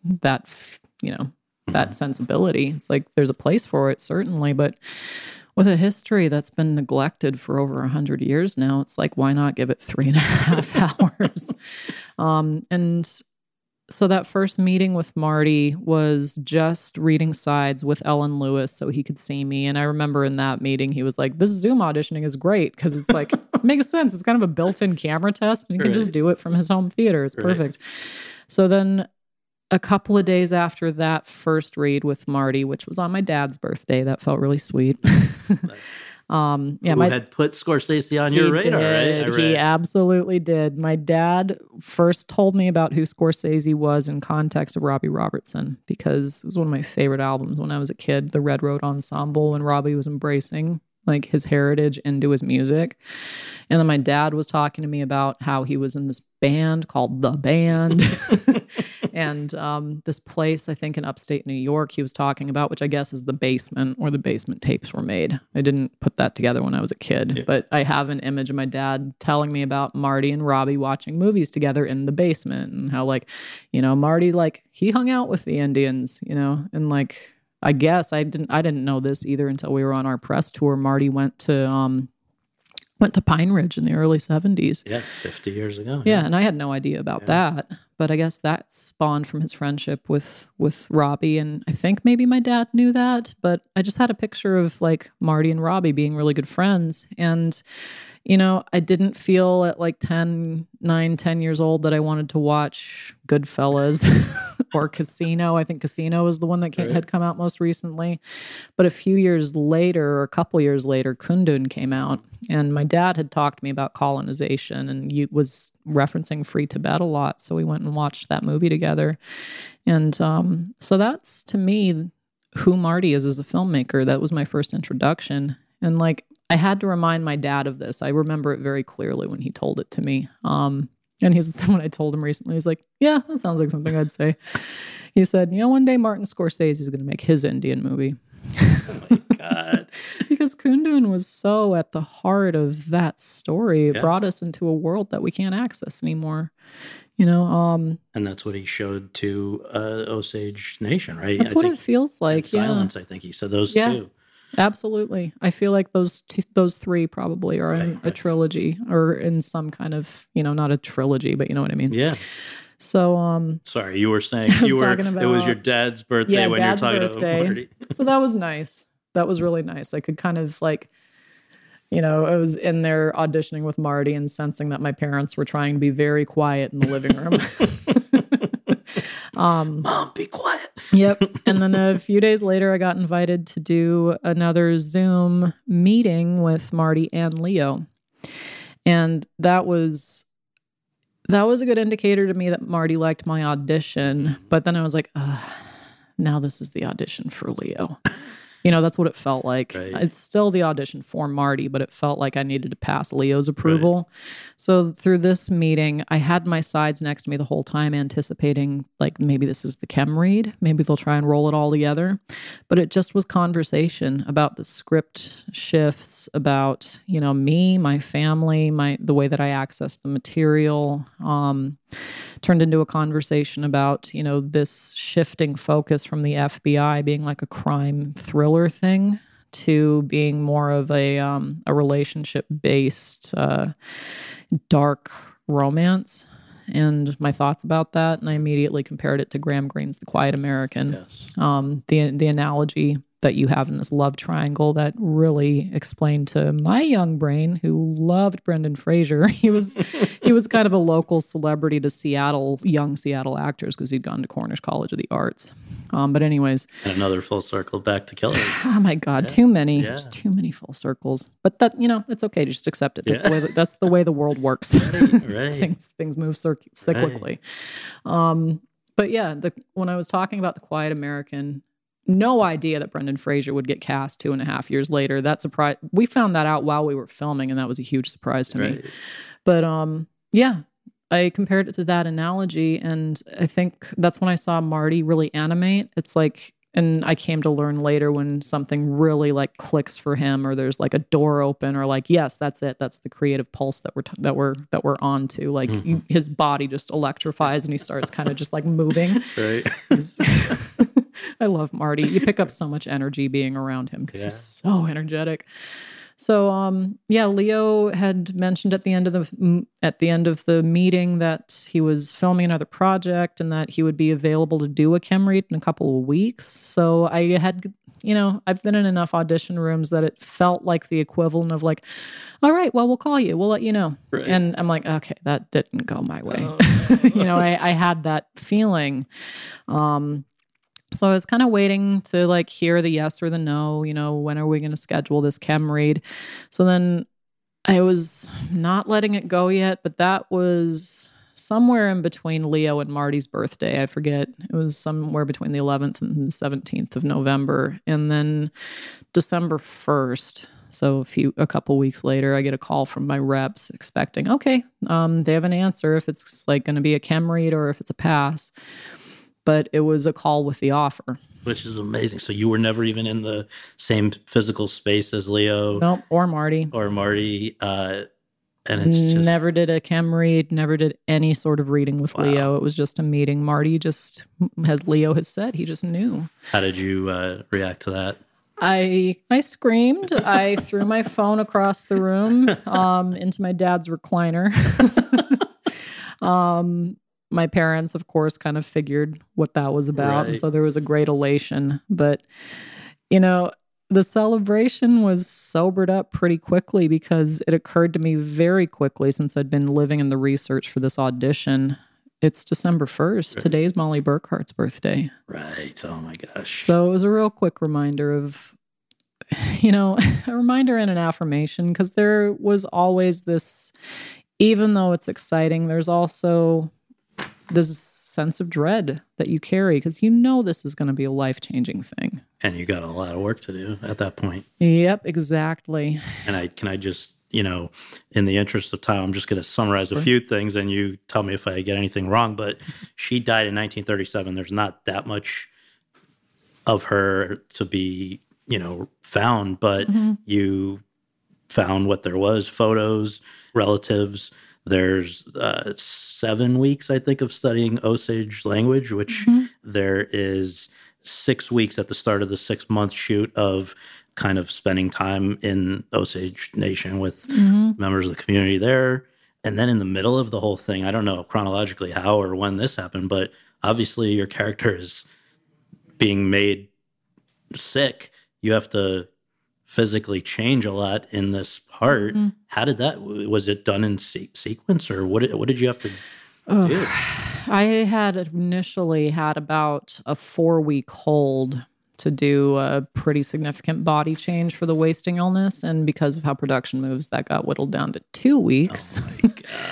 sensibility. It's like there's a place for it, certainly, but with a history that's been neglected for over 100 years now, it's like, why not give it 3.5 hours? And so that first meeting with Marty was just reading sides with Ellen Lewis so he could see me. And I remember in that meeting, he was like, this Zoom auditioning is great because it's like, it makes sense. It's kind of a built-in camera test. And you can just do it from his home theater. It's perfect. So then a couple of days after that first read with Marty, which was on my dad's birthday, that felt really sweet.
Who had put Scorsese on your radar, right?
He absolutely did. My dad first told me about who Scorsese was in context of Robbie Robertson, because it was one of my favorite albums when I was a kid, the Red Road Ensemble, when Robbie was embracing like his heritage into his music. And then my dad was talking to me about how he was in this band called The Band and this place, I think in upstate New York, he was talking about, which I guess is the basement where the basement tapes were made. I didn't put that together when I was a kid, but I have an image of my dad telling me about Marty and Robbie watching movies together in the basement and how Marty, he hung out with the Indians, and I guess I didn't know this either until we were on our press tour. Marty went to Pine Ridge in the early 70s.
Yeah, 50 years ago.
Yeah, and I had no idea about that. But I guess that spawned from his friendship with Robbie. And I think maybe my dad knew that. But I just had a picture of Marty and Robbie being really good friends. And, I didn't feel at 10 years old that I wanted to watch Goodfellas or Casino. I think Casino was the one that had come out most recently. But a few years later, or a couple years later, Kundun came out. And my dad had talked to me about colonization and he was referencing Free Tibet a lot. So we went and watched that movie together. And so that's, to me, who Marty is as a filmmaker. That was my first introduction. And I had to remind my dad of this. I remember it very clearly when he told it to me. And when I told him recently, he's like, yeah, that sounds like something I'd say. He said, one day Martin Scorsese is going to make his Indian movie.
Oh my God.
Because Kundun was so at the heart of that story. It brought us into a world that we can't access anymore. And
that's what he showed to Osage Nation, right?
That's what it feels like.
Silence, I think he said those two.
Absolutely. I feel like those three probably are in a trilogy or in some kind of, not a trilogy, but you know what I mean?
Yeah.
So,
sorry, you were saying it was your dad's birthday when you're talking about Marty.
So that was nice. That was really nice. I could kind of I was in there auditioning with Marty and sensing that my parents were trying to be very quiet in the living room.
Mom, be quiet.
Yep. And then a few days later, I got invited to do another Zoom meeting with Marty and Leo. And that was a good indicator to me that Marty liked my audition. But then I was like, now this is the audition for Leo. That's what it felt like.
Right.
It's still the audition for Marty, but it felt like I needed to pass Leo's approval. Right. So through this meeting, I had my sides next to me the whole time, anticipating like maybe this is the chem read. Maybe they'll try and roll it all together. But it just was conversation about the script shifts, about, me, my family, the way that I access the material. Turned into a conversation about, this shifting focus from the FBI being like a crime thriller thing to being more of a relationship-based dark romance, and my thoughts about that. And I immediately compared it to Graham Greene's The Quiet American.
Yes.
The analogy that you have in this love triangle that really explained to my young brain, who loved Brendan Fraser. He was kind of a local celebrity to young Seattle actors, because he'd gone to Cornish College of the Arts. But anyways,
and another full circle back to Killers.
Oh my God, too many. Yeah. There's too many full circles. But that it's okay. Just accept it. That's the way the world works.
Right.
Things move cyclically. Right. But yeah, when I was talking about The Quiet American, no idea that Brendan Fraser would get cast 2.5 years later. That surprise, we found that out while we were filming, and that was a huge surprise to me. But yeah, I compared it to that analogy, and I think that's when I saw Marty really animate. It's like, and I came to learn later when something really like clicks for him, or there's like a door open, or like, yes, that's it. That's the creative pulse that we're on to. Like his body just electrifies, and he starts kind of just like moving.
Right.
I love Marty. You pick up so much energy being around him because he's so energetic. So, Leo had mentioned at the end of the meeting that he was filming another project and that he would be available to do a chem read in a couple of weeks. So I had, I've been in enough audition rooms that it felt like the equivalent of like, all right, well, we'll call you. We'll let you know. Right. And I'm like, okay, that didn't go my way. I had that feeling. So I was kind of waiting to like hear the yes or the no, when are we going to schedule this chem read? So then I was not letting it go yet, but that was somewhere in between Leo and Marty's birthday. I forget. It was somewhere between the 11th and the 17th of November. And then December 1st, so a couple weeks later, I get a call from my reps expecting, okay, they have an answer if it's like going to be a chem read or if it's a pass. But it was a call with the offer.
Which is amazing. So you were never even in the same physical space as Leo?
Nope, or Marty.
And it's just...
Never did a chem read, never did any sort of reading with Leo. It was just a meeting. Marty just, as Leo has said, he just knew.
How did you react to that?
I screamed. I threw my phone across the room into my dad's recliner. My parents, of course, kind of figured what that was about. Right. And so there was a great elation. But, the celebration was sobered up pretty quickly because it occurred to me very quickly, since I'd been living in the research for this audition. It's December 1st. Right. Today's Molly Burkhart's birthday.
Right. Oh, my gosh.
So it was a real quick reminder of, a reminder and an affirmation, because there was always this, even though it's exciting, there's also this sense of dread that you carry because this is going to be a life-changing thing.
And you got a lot of work to do at that point.
Yep, exactly.
And can I just, in the interest of time, I'm just going to summarize a few things and you tell me if I get anything wrong. But she died in 1937. There's not that much of her to be, found, but you found what there was, photos, relatives. There's 7 weeks, I think, of studying Osage language, which there is 6 weeks at the start of the 6-month shoot of kind of spending time in Osage Nation with members of the community there. And then in the middle of the whole thing, I don't know chronologically how or when this happened, but obviously your character is being made sick. You have to physically change a lot in this part. How did that, was it done in sequence, or what did you have to do?
I had initially had about a 4-week hold to do a pretty significant body change for the wasting illness. And because of how production moves, that got whittled down to 2 weeks.
Oh my God.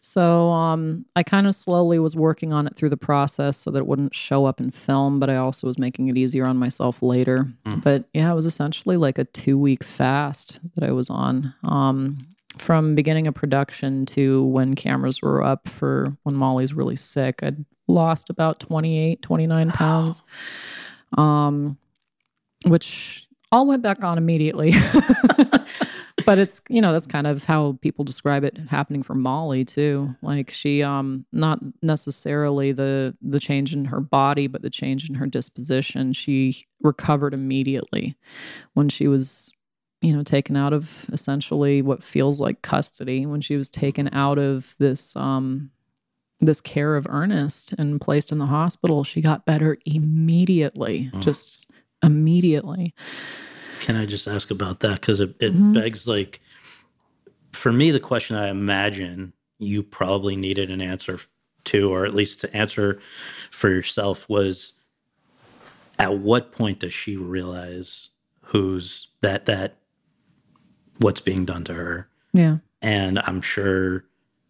So I kind of slowly was working on it through the process so that it wouldn't show up in film, but I also was making it easier on myself later. But yeah, it was essentially like a 2-week fast that I was on. From beginning of production to when cameras were up for when Molly's really sick, I'd lost about 28, 29 pounds, which all went back on immediately. But it's, that's kind of how people describe it happening for Molly too. Like she, not necessarily the change in her body, but the change in her disposition. She recovered immediately when she was, taken out of essentially what feels like custody, when she was taken out of this care of Ernest and placed in the hospital. She got better immediately, just immediately.
Can I just ask about that? Because it begs, like, for me, the question I imagine you probably needed an answer to, or at least to answer for yourself, was at what point does she realize who's that what's being done to her?
Yeah.
And I'm sure,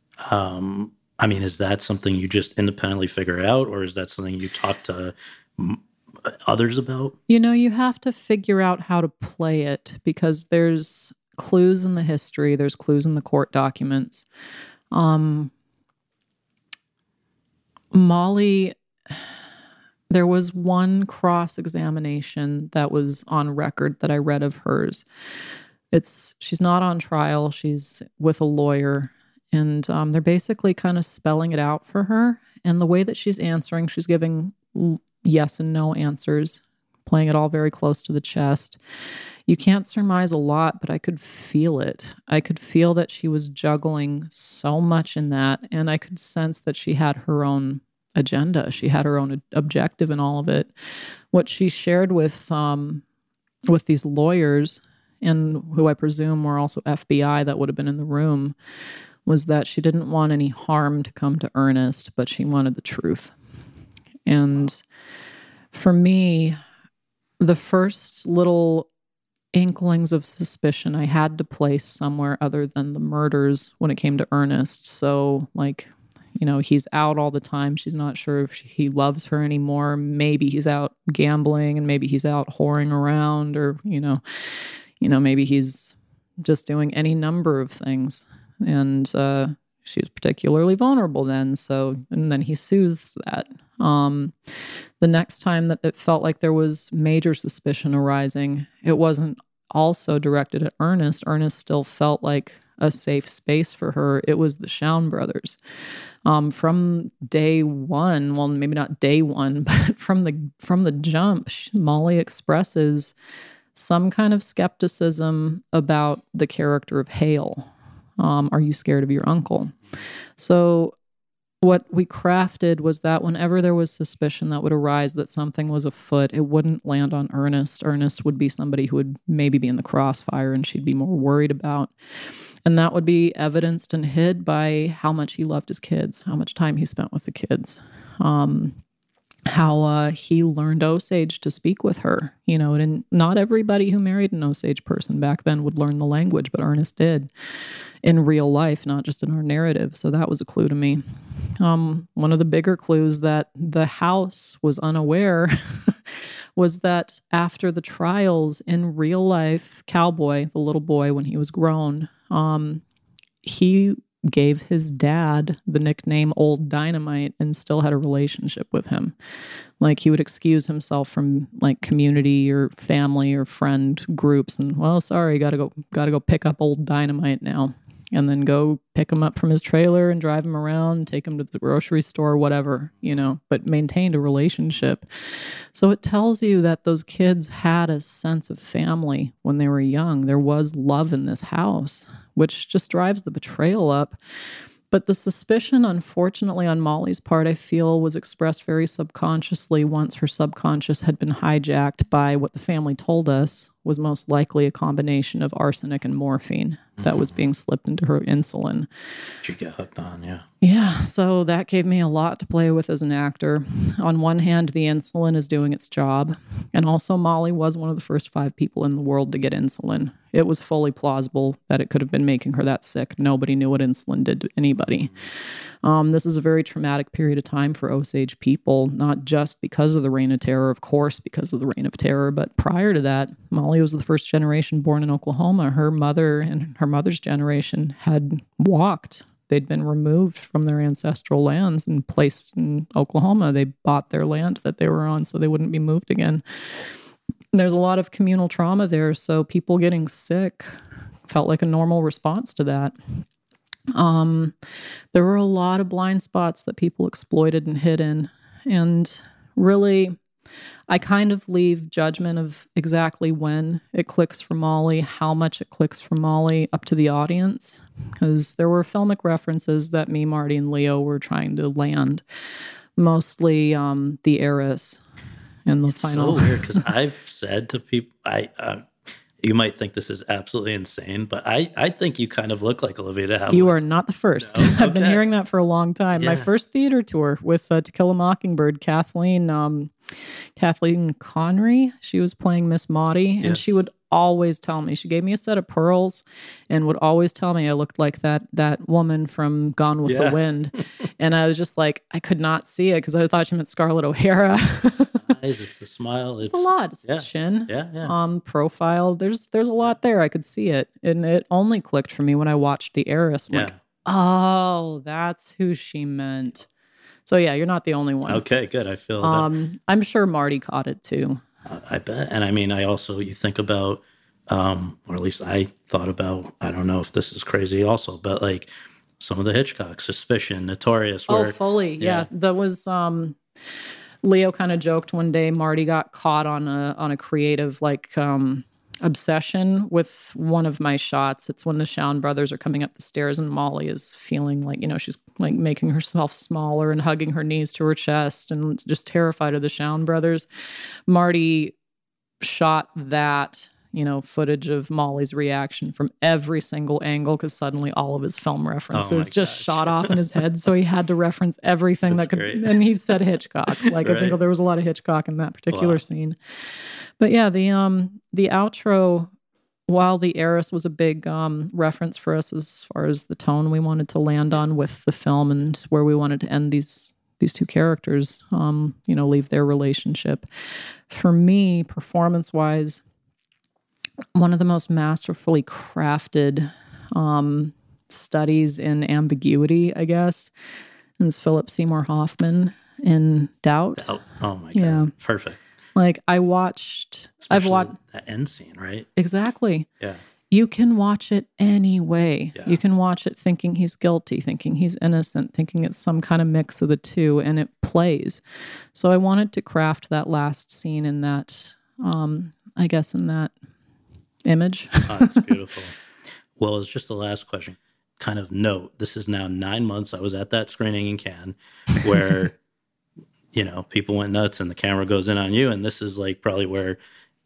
is that something you just independently figure out, or is that something you talk to others about?
You have to figure out how to play it because there's clues in the history, there's clues in the court documents. Molly, there was one cross-examination that was on record that I read of hers. She's not on trial, she's with a lawyer, and they're basically kind of spelling it out for her. And the way that she's answering, she's giving yes and no answers, playing it all very close to the chest. You can't surmise a lot, but I could feel it. I could feel that she was juggling so much in that, and I could sense that she had her own agenda. She had her own objective in all of it. What she shared with these lawyers, and who I presume were also FBI that would have been in the room, was that she didn't want any harm to come to Ernest, but she wanted the truth. And for me, the first little inklings of suspicion I had to place somewhere other than the murders when it came to Ernest. So, he's out all the time. She's not sure if he loves her anymore. Maybe he's out gambling, and maybe he's out whoring around, or, maybe he's just doing any number of things. And she was particularly vulnerable then. And then he soothes that. The next time that it felt like there was major suspicion arising, it wasn't also directed at Ernest. Ernest still felt like a safe space for her. It was the Shawn brothers. From day one, well, maybe not day one, but from the jump, Molly expresses some kind of skepticism about the character of Hale. Are you scared of your uncle? So what we crafted was that whenever there was suspicion that would arise that something was afoot, it wouldn't land on Ernest. Ernest would be somebody who would maybe be in the crossfire and she'd be more worried about. And that would be evidenced and hid by how much he loved his kids, how much time he spent with the kids, how he learned Osage to speak with her. And not everybody who married an Osage person back then would learn the language, but Ernest did in real life, not just in our narrative. So that was a clue to me. One of the bigger clues that the house was unaware was that after the trials in real life, Cowboy, the little boy, when he was grown, he gave his dad the nickname Old Dynamite and still had a relationship with him. Like, he would excuse himself from like community or family or friend groups and, well, sorry, gotta go pick up Old Dynamite now. And then go pick him up from his trailer and drive him around, take him to the grocery store, whatever, but maintained a relationship. So it tells you that those kids had a sense of family when they were young. There was love in this house, which just drives the betrayal up. But the suspicion, unfortunately, on Molly's part, I feel, was expressed very subconsciously once her subconscious had been hijacked by what the family told us was most likely a combination of arsenic and morphine that was being slipped into her insulin.
She get hooked on, yeah.
Yeah, so that gave me a lot to play with as an actor. On one hand, the insulin is doing its job, and also Molly was one of the first 5 people in the world to get insulin. It was fully plausible that it could have been making her that sick. Nobody knew what insulin did to anybody. This is a very traumatic period of time for Osage people, not just because of the Reign of Terror, of course, because of the Reign of Terror, but prior to that, Molly was the first generation born in Oklahoma. Her mother and her mother's generation had walked. They'd been removed from their ancestral lands and placed in Oklahoma. They bought their land that they were on so they wouldn't be moved again. There's a lot of communal trauma there, so people getting sick felt like a normal response to that. There were a lot of blind spots that people exploited and hid in. And really, I kind of leave judgment of exactly when it clicks for Molly, how much it clicks for Molly, up to the audience. Because there were filmic references that me, Marty, and Leo were trying to land. Mostly the heiress and the final.
So weird, because I've said to people, you might think this is absolutely insane, but I think you kind of look like Olivia de Havilland.
You are not the first.
No?
I've been hearing that for a long time.
Yeah.
My first theater tour with To Kill a Mockingbird, Kathleen Connery, she was playing Miss Maudie, and she would always tell me, she gave me a set of pearls and would always tell me I looked like that woman from Gone with the Wind. And I was just like, I could not see it because I thought she meant Scarlett O'Hara.
It's the smile.
It's a lot. It's the chin. Profile. There's a lot there. I could see it. And it only clicked for me when I watched The Heiress. I'm like, oh, that's who she meant. So yeah, you're not the only one.
Okay, good. I feel that.
I'm sure Marty caught it too.
I bet. And I mean, you think about, or at least I thought about, I don't know if this is crazy also, but like some of the Hitchcock, Suspicion, Notorious.
Fully. Yeah. That was, Leo kind of joked one day, Marty got caught on a creative, obsession with one of my shots. It's when the Shawn brothers are coming up the stairs and Molly is feeling like, she's like making herself smaller and hugging her knees to her chest and just terrified of the Shawn brothers. Marty shot that, footage of Molly's reaction from every single angle because suddenly all of his film references shot off in his head. So he had to reference everything that could. Great. And he said Hitchcock. Like I think there was a lot of Hitchcock in that particular scene. But yeah, the outro, while The Heiress was a big reference for us as far as the tone we wanted to land on with the film and where we wanted to end these 2 characters, leave their relationship. For me, performance-wise, one of the most masterfully crafted studies in ambiguity, I guess, is Philip Seymour Hoffman in Doubt.
Oh my God. Yeah. Perfect.
Like I've watched
that end scene, right?
Exactly.
Yeah.
You can watch it any way.
Yeah.
You can watch it thinking he's guilty, thinking he's innocent, thinking it's some kind of mix of the two, and it plays. So I wanted to craft that last scene in that, in that image.
Oh, that's beautiful. Well, it's just the last question. Kind of note, this is now 9 months. I was at that screening in Cannes where, people went nuts and the camera goes in on you. And this is like probably where,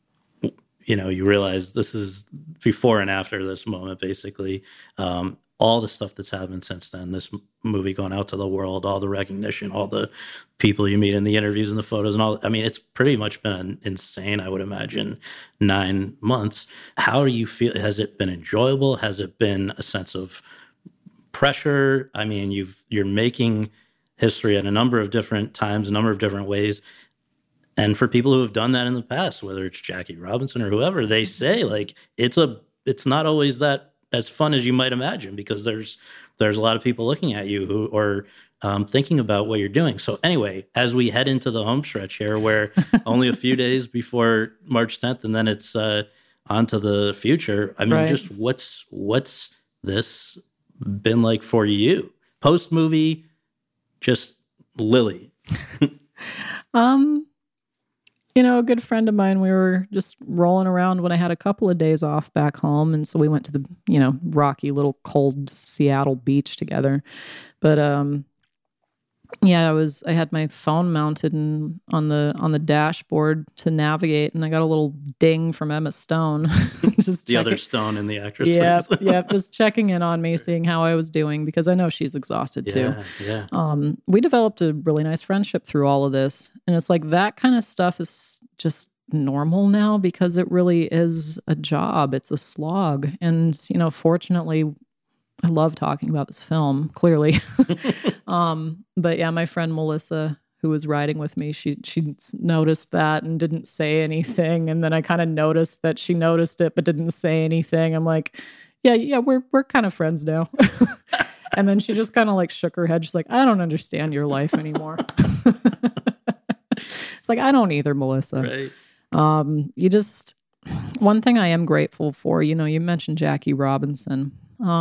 you realize this is before and after this moment, basically. All the stuff that's happened since then, this movie going out to the world, all the recognition, all the people you meet in the interviews and the photos and all. I mean, it's pretty much been an insane, I would imagine, 9 months. How do you feel? Has it been enjoyable? Has it been a sense of pressure? I mean, you're making history at a number of different times, a number of different ways. And for people who have done that in the past, whether it's Jackie Robinson or whoever, they say like it's not always that as fun as you might imagine because there's a lot of people looking at you who are thinking about what you're doing. So anyway, as we head into the home stretch here, where only a few days before March 10th, and then it's on to the future. I mean, just what's this been like for you post movie? Just Lily.
A good friend of mine, we were just rolling around when I had a couple of days off back home. And so we went to the, rocky little cold Seattle beach together. But Yeah, I had my phone mounted on the dashboard to navigate, and I got a little ding from Emma Stone.
Just the other Stone in the actress.
Yep, just checking in on me, seeing how I was doing, because I know she's exhausted too.
Yeah.
We developed a really nice friendship through all of this, and it's like that kind of stuff is just normal now because it really is a job. It's a slog, and fortunately, I love talking about this film, clearly. But yeah, my friend Melissa, who was riding with me, she noticed that and didn't say anything. And then I kind of noticed that she noticed it, but didn't say anything. I'm like, yeah, we're kind of friends now. And then she just kind of like shook her head. She's like, I don't understand your life anymore. It's like, I don't either, Melissa.
Right.
One thing I am grateful for, you mentioned Jackie Robinson.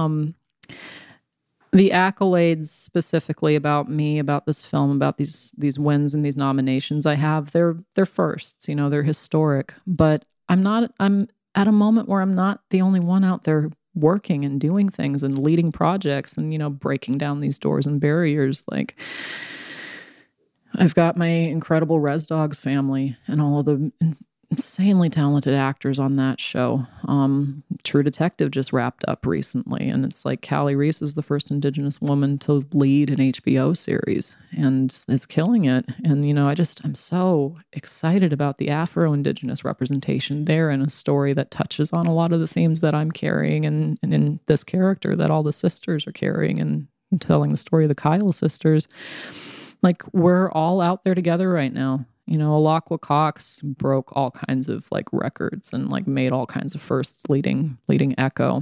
The accolades specifically about me, about this film, about these wins and these nominations I have, they're firsts, they're historic. But I'm at a moment where I'm not the only one out there working and doing things and leading projects and, breaking down these doors and barriers. Like, I've got my incredible Res Dogs family and all of the insanely talented actors on that show. True Detective just wrapped up recently, and it's like Callie Reese is the first Indigenous woman to lead an HBO series and is killing it. And, I'm so excited about the Afro-Indigenous representation there in a story that touches on a lot of the themes that I'm carrying and in this character that all the sisters are carrying and telling the story of the Kyle sisters. Like, we're all out there together right now. Alakwa Cox broke all kinds of like records and like made all kinds of firsts leading Echo.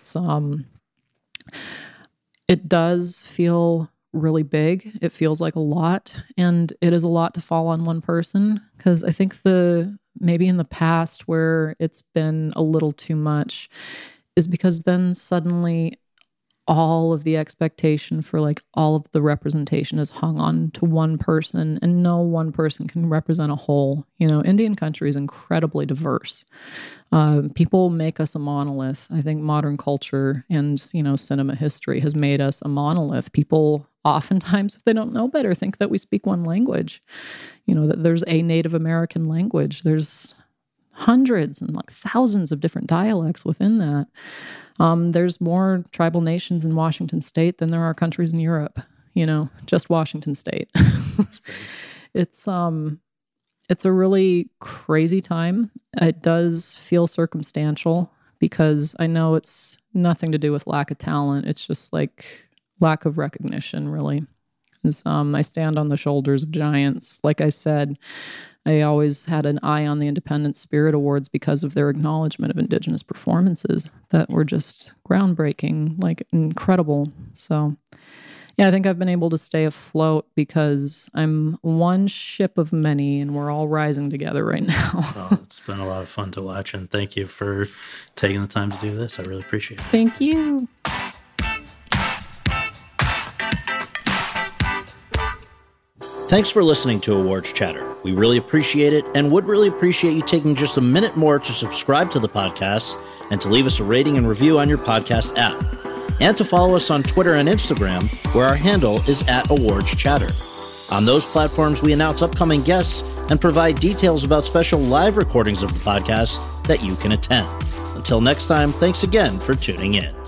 It does feel really big. It feels like a lot, and it is a lot to fall on one person, because I think maybe in the past where it's been a little too much is because then suddenly all of the expectation for like all of the representation is hung on to one person, and no one person can represent a whole. Indian country is incredibly diverse. People make us a monolith. I think modern culture and, cinema history has made us a monolith. People oftentimes, if they don't know better, think that we speak one language, that there's a Native American language. There's hundreds and like thousands of different dialects within that. There's more tribal nations in Washington State than there are countries in Europe, just Washington State. It's a really crazy time. It does feel circumstantial because I know it's nothing to do with lack of talent. It's just like lack of recognition, really. I stand on the shoulders of giants. Like I said, I always had an eye on the Independent Spirit Awards because of their acknowledgement of Indigenous performances that were just groundbreaking, like incredible. So, yeah, I think I've been able to stay afloat because I'm one ship of many, and we're all rising together right now.
Well, it's been a lot of fun to watch, and thank you for taking the time to do this. I really appreciate it.
Thank you.
Thanks for listening to Awards Chatter. We really appreciate it and would really appreciate you taking just a minute more to subscribe to the podcast and to leave us a rating and review on your podcast app. And to follow us on Twitter and Instagram, where our handle is @AwardsChatter. On those platforms, we announce upcoming guests and provide details about special live recordings of the podcast that you can attend. Until next time, thanks again for tuning in.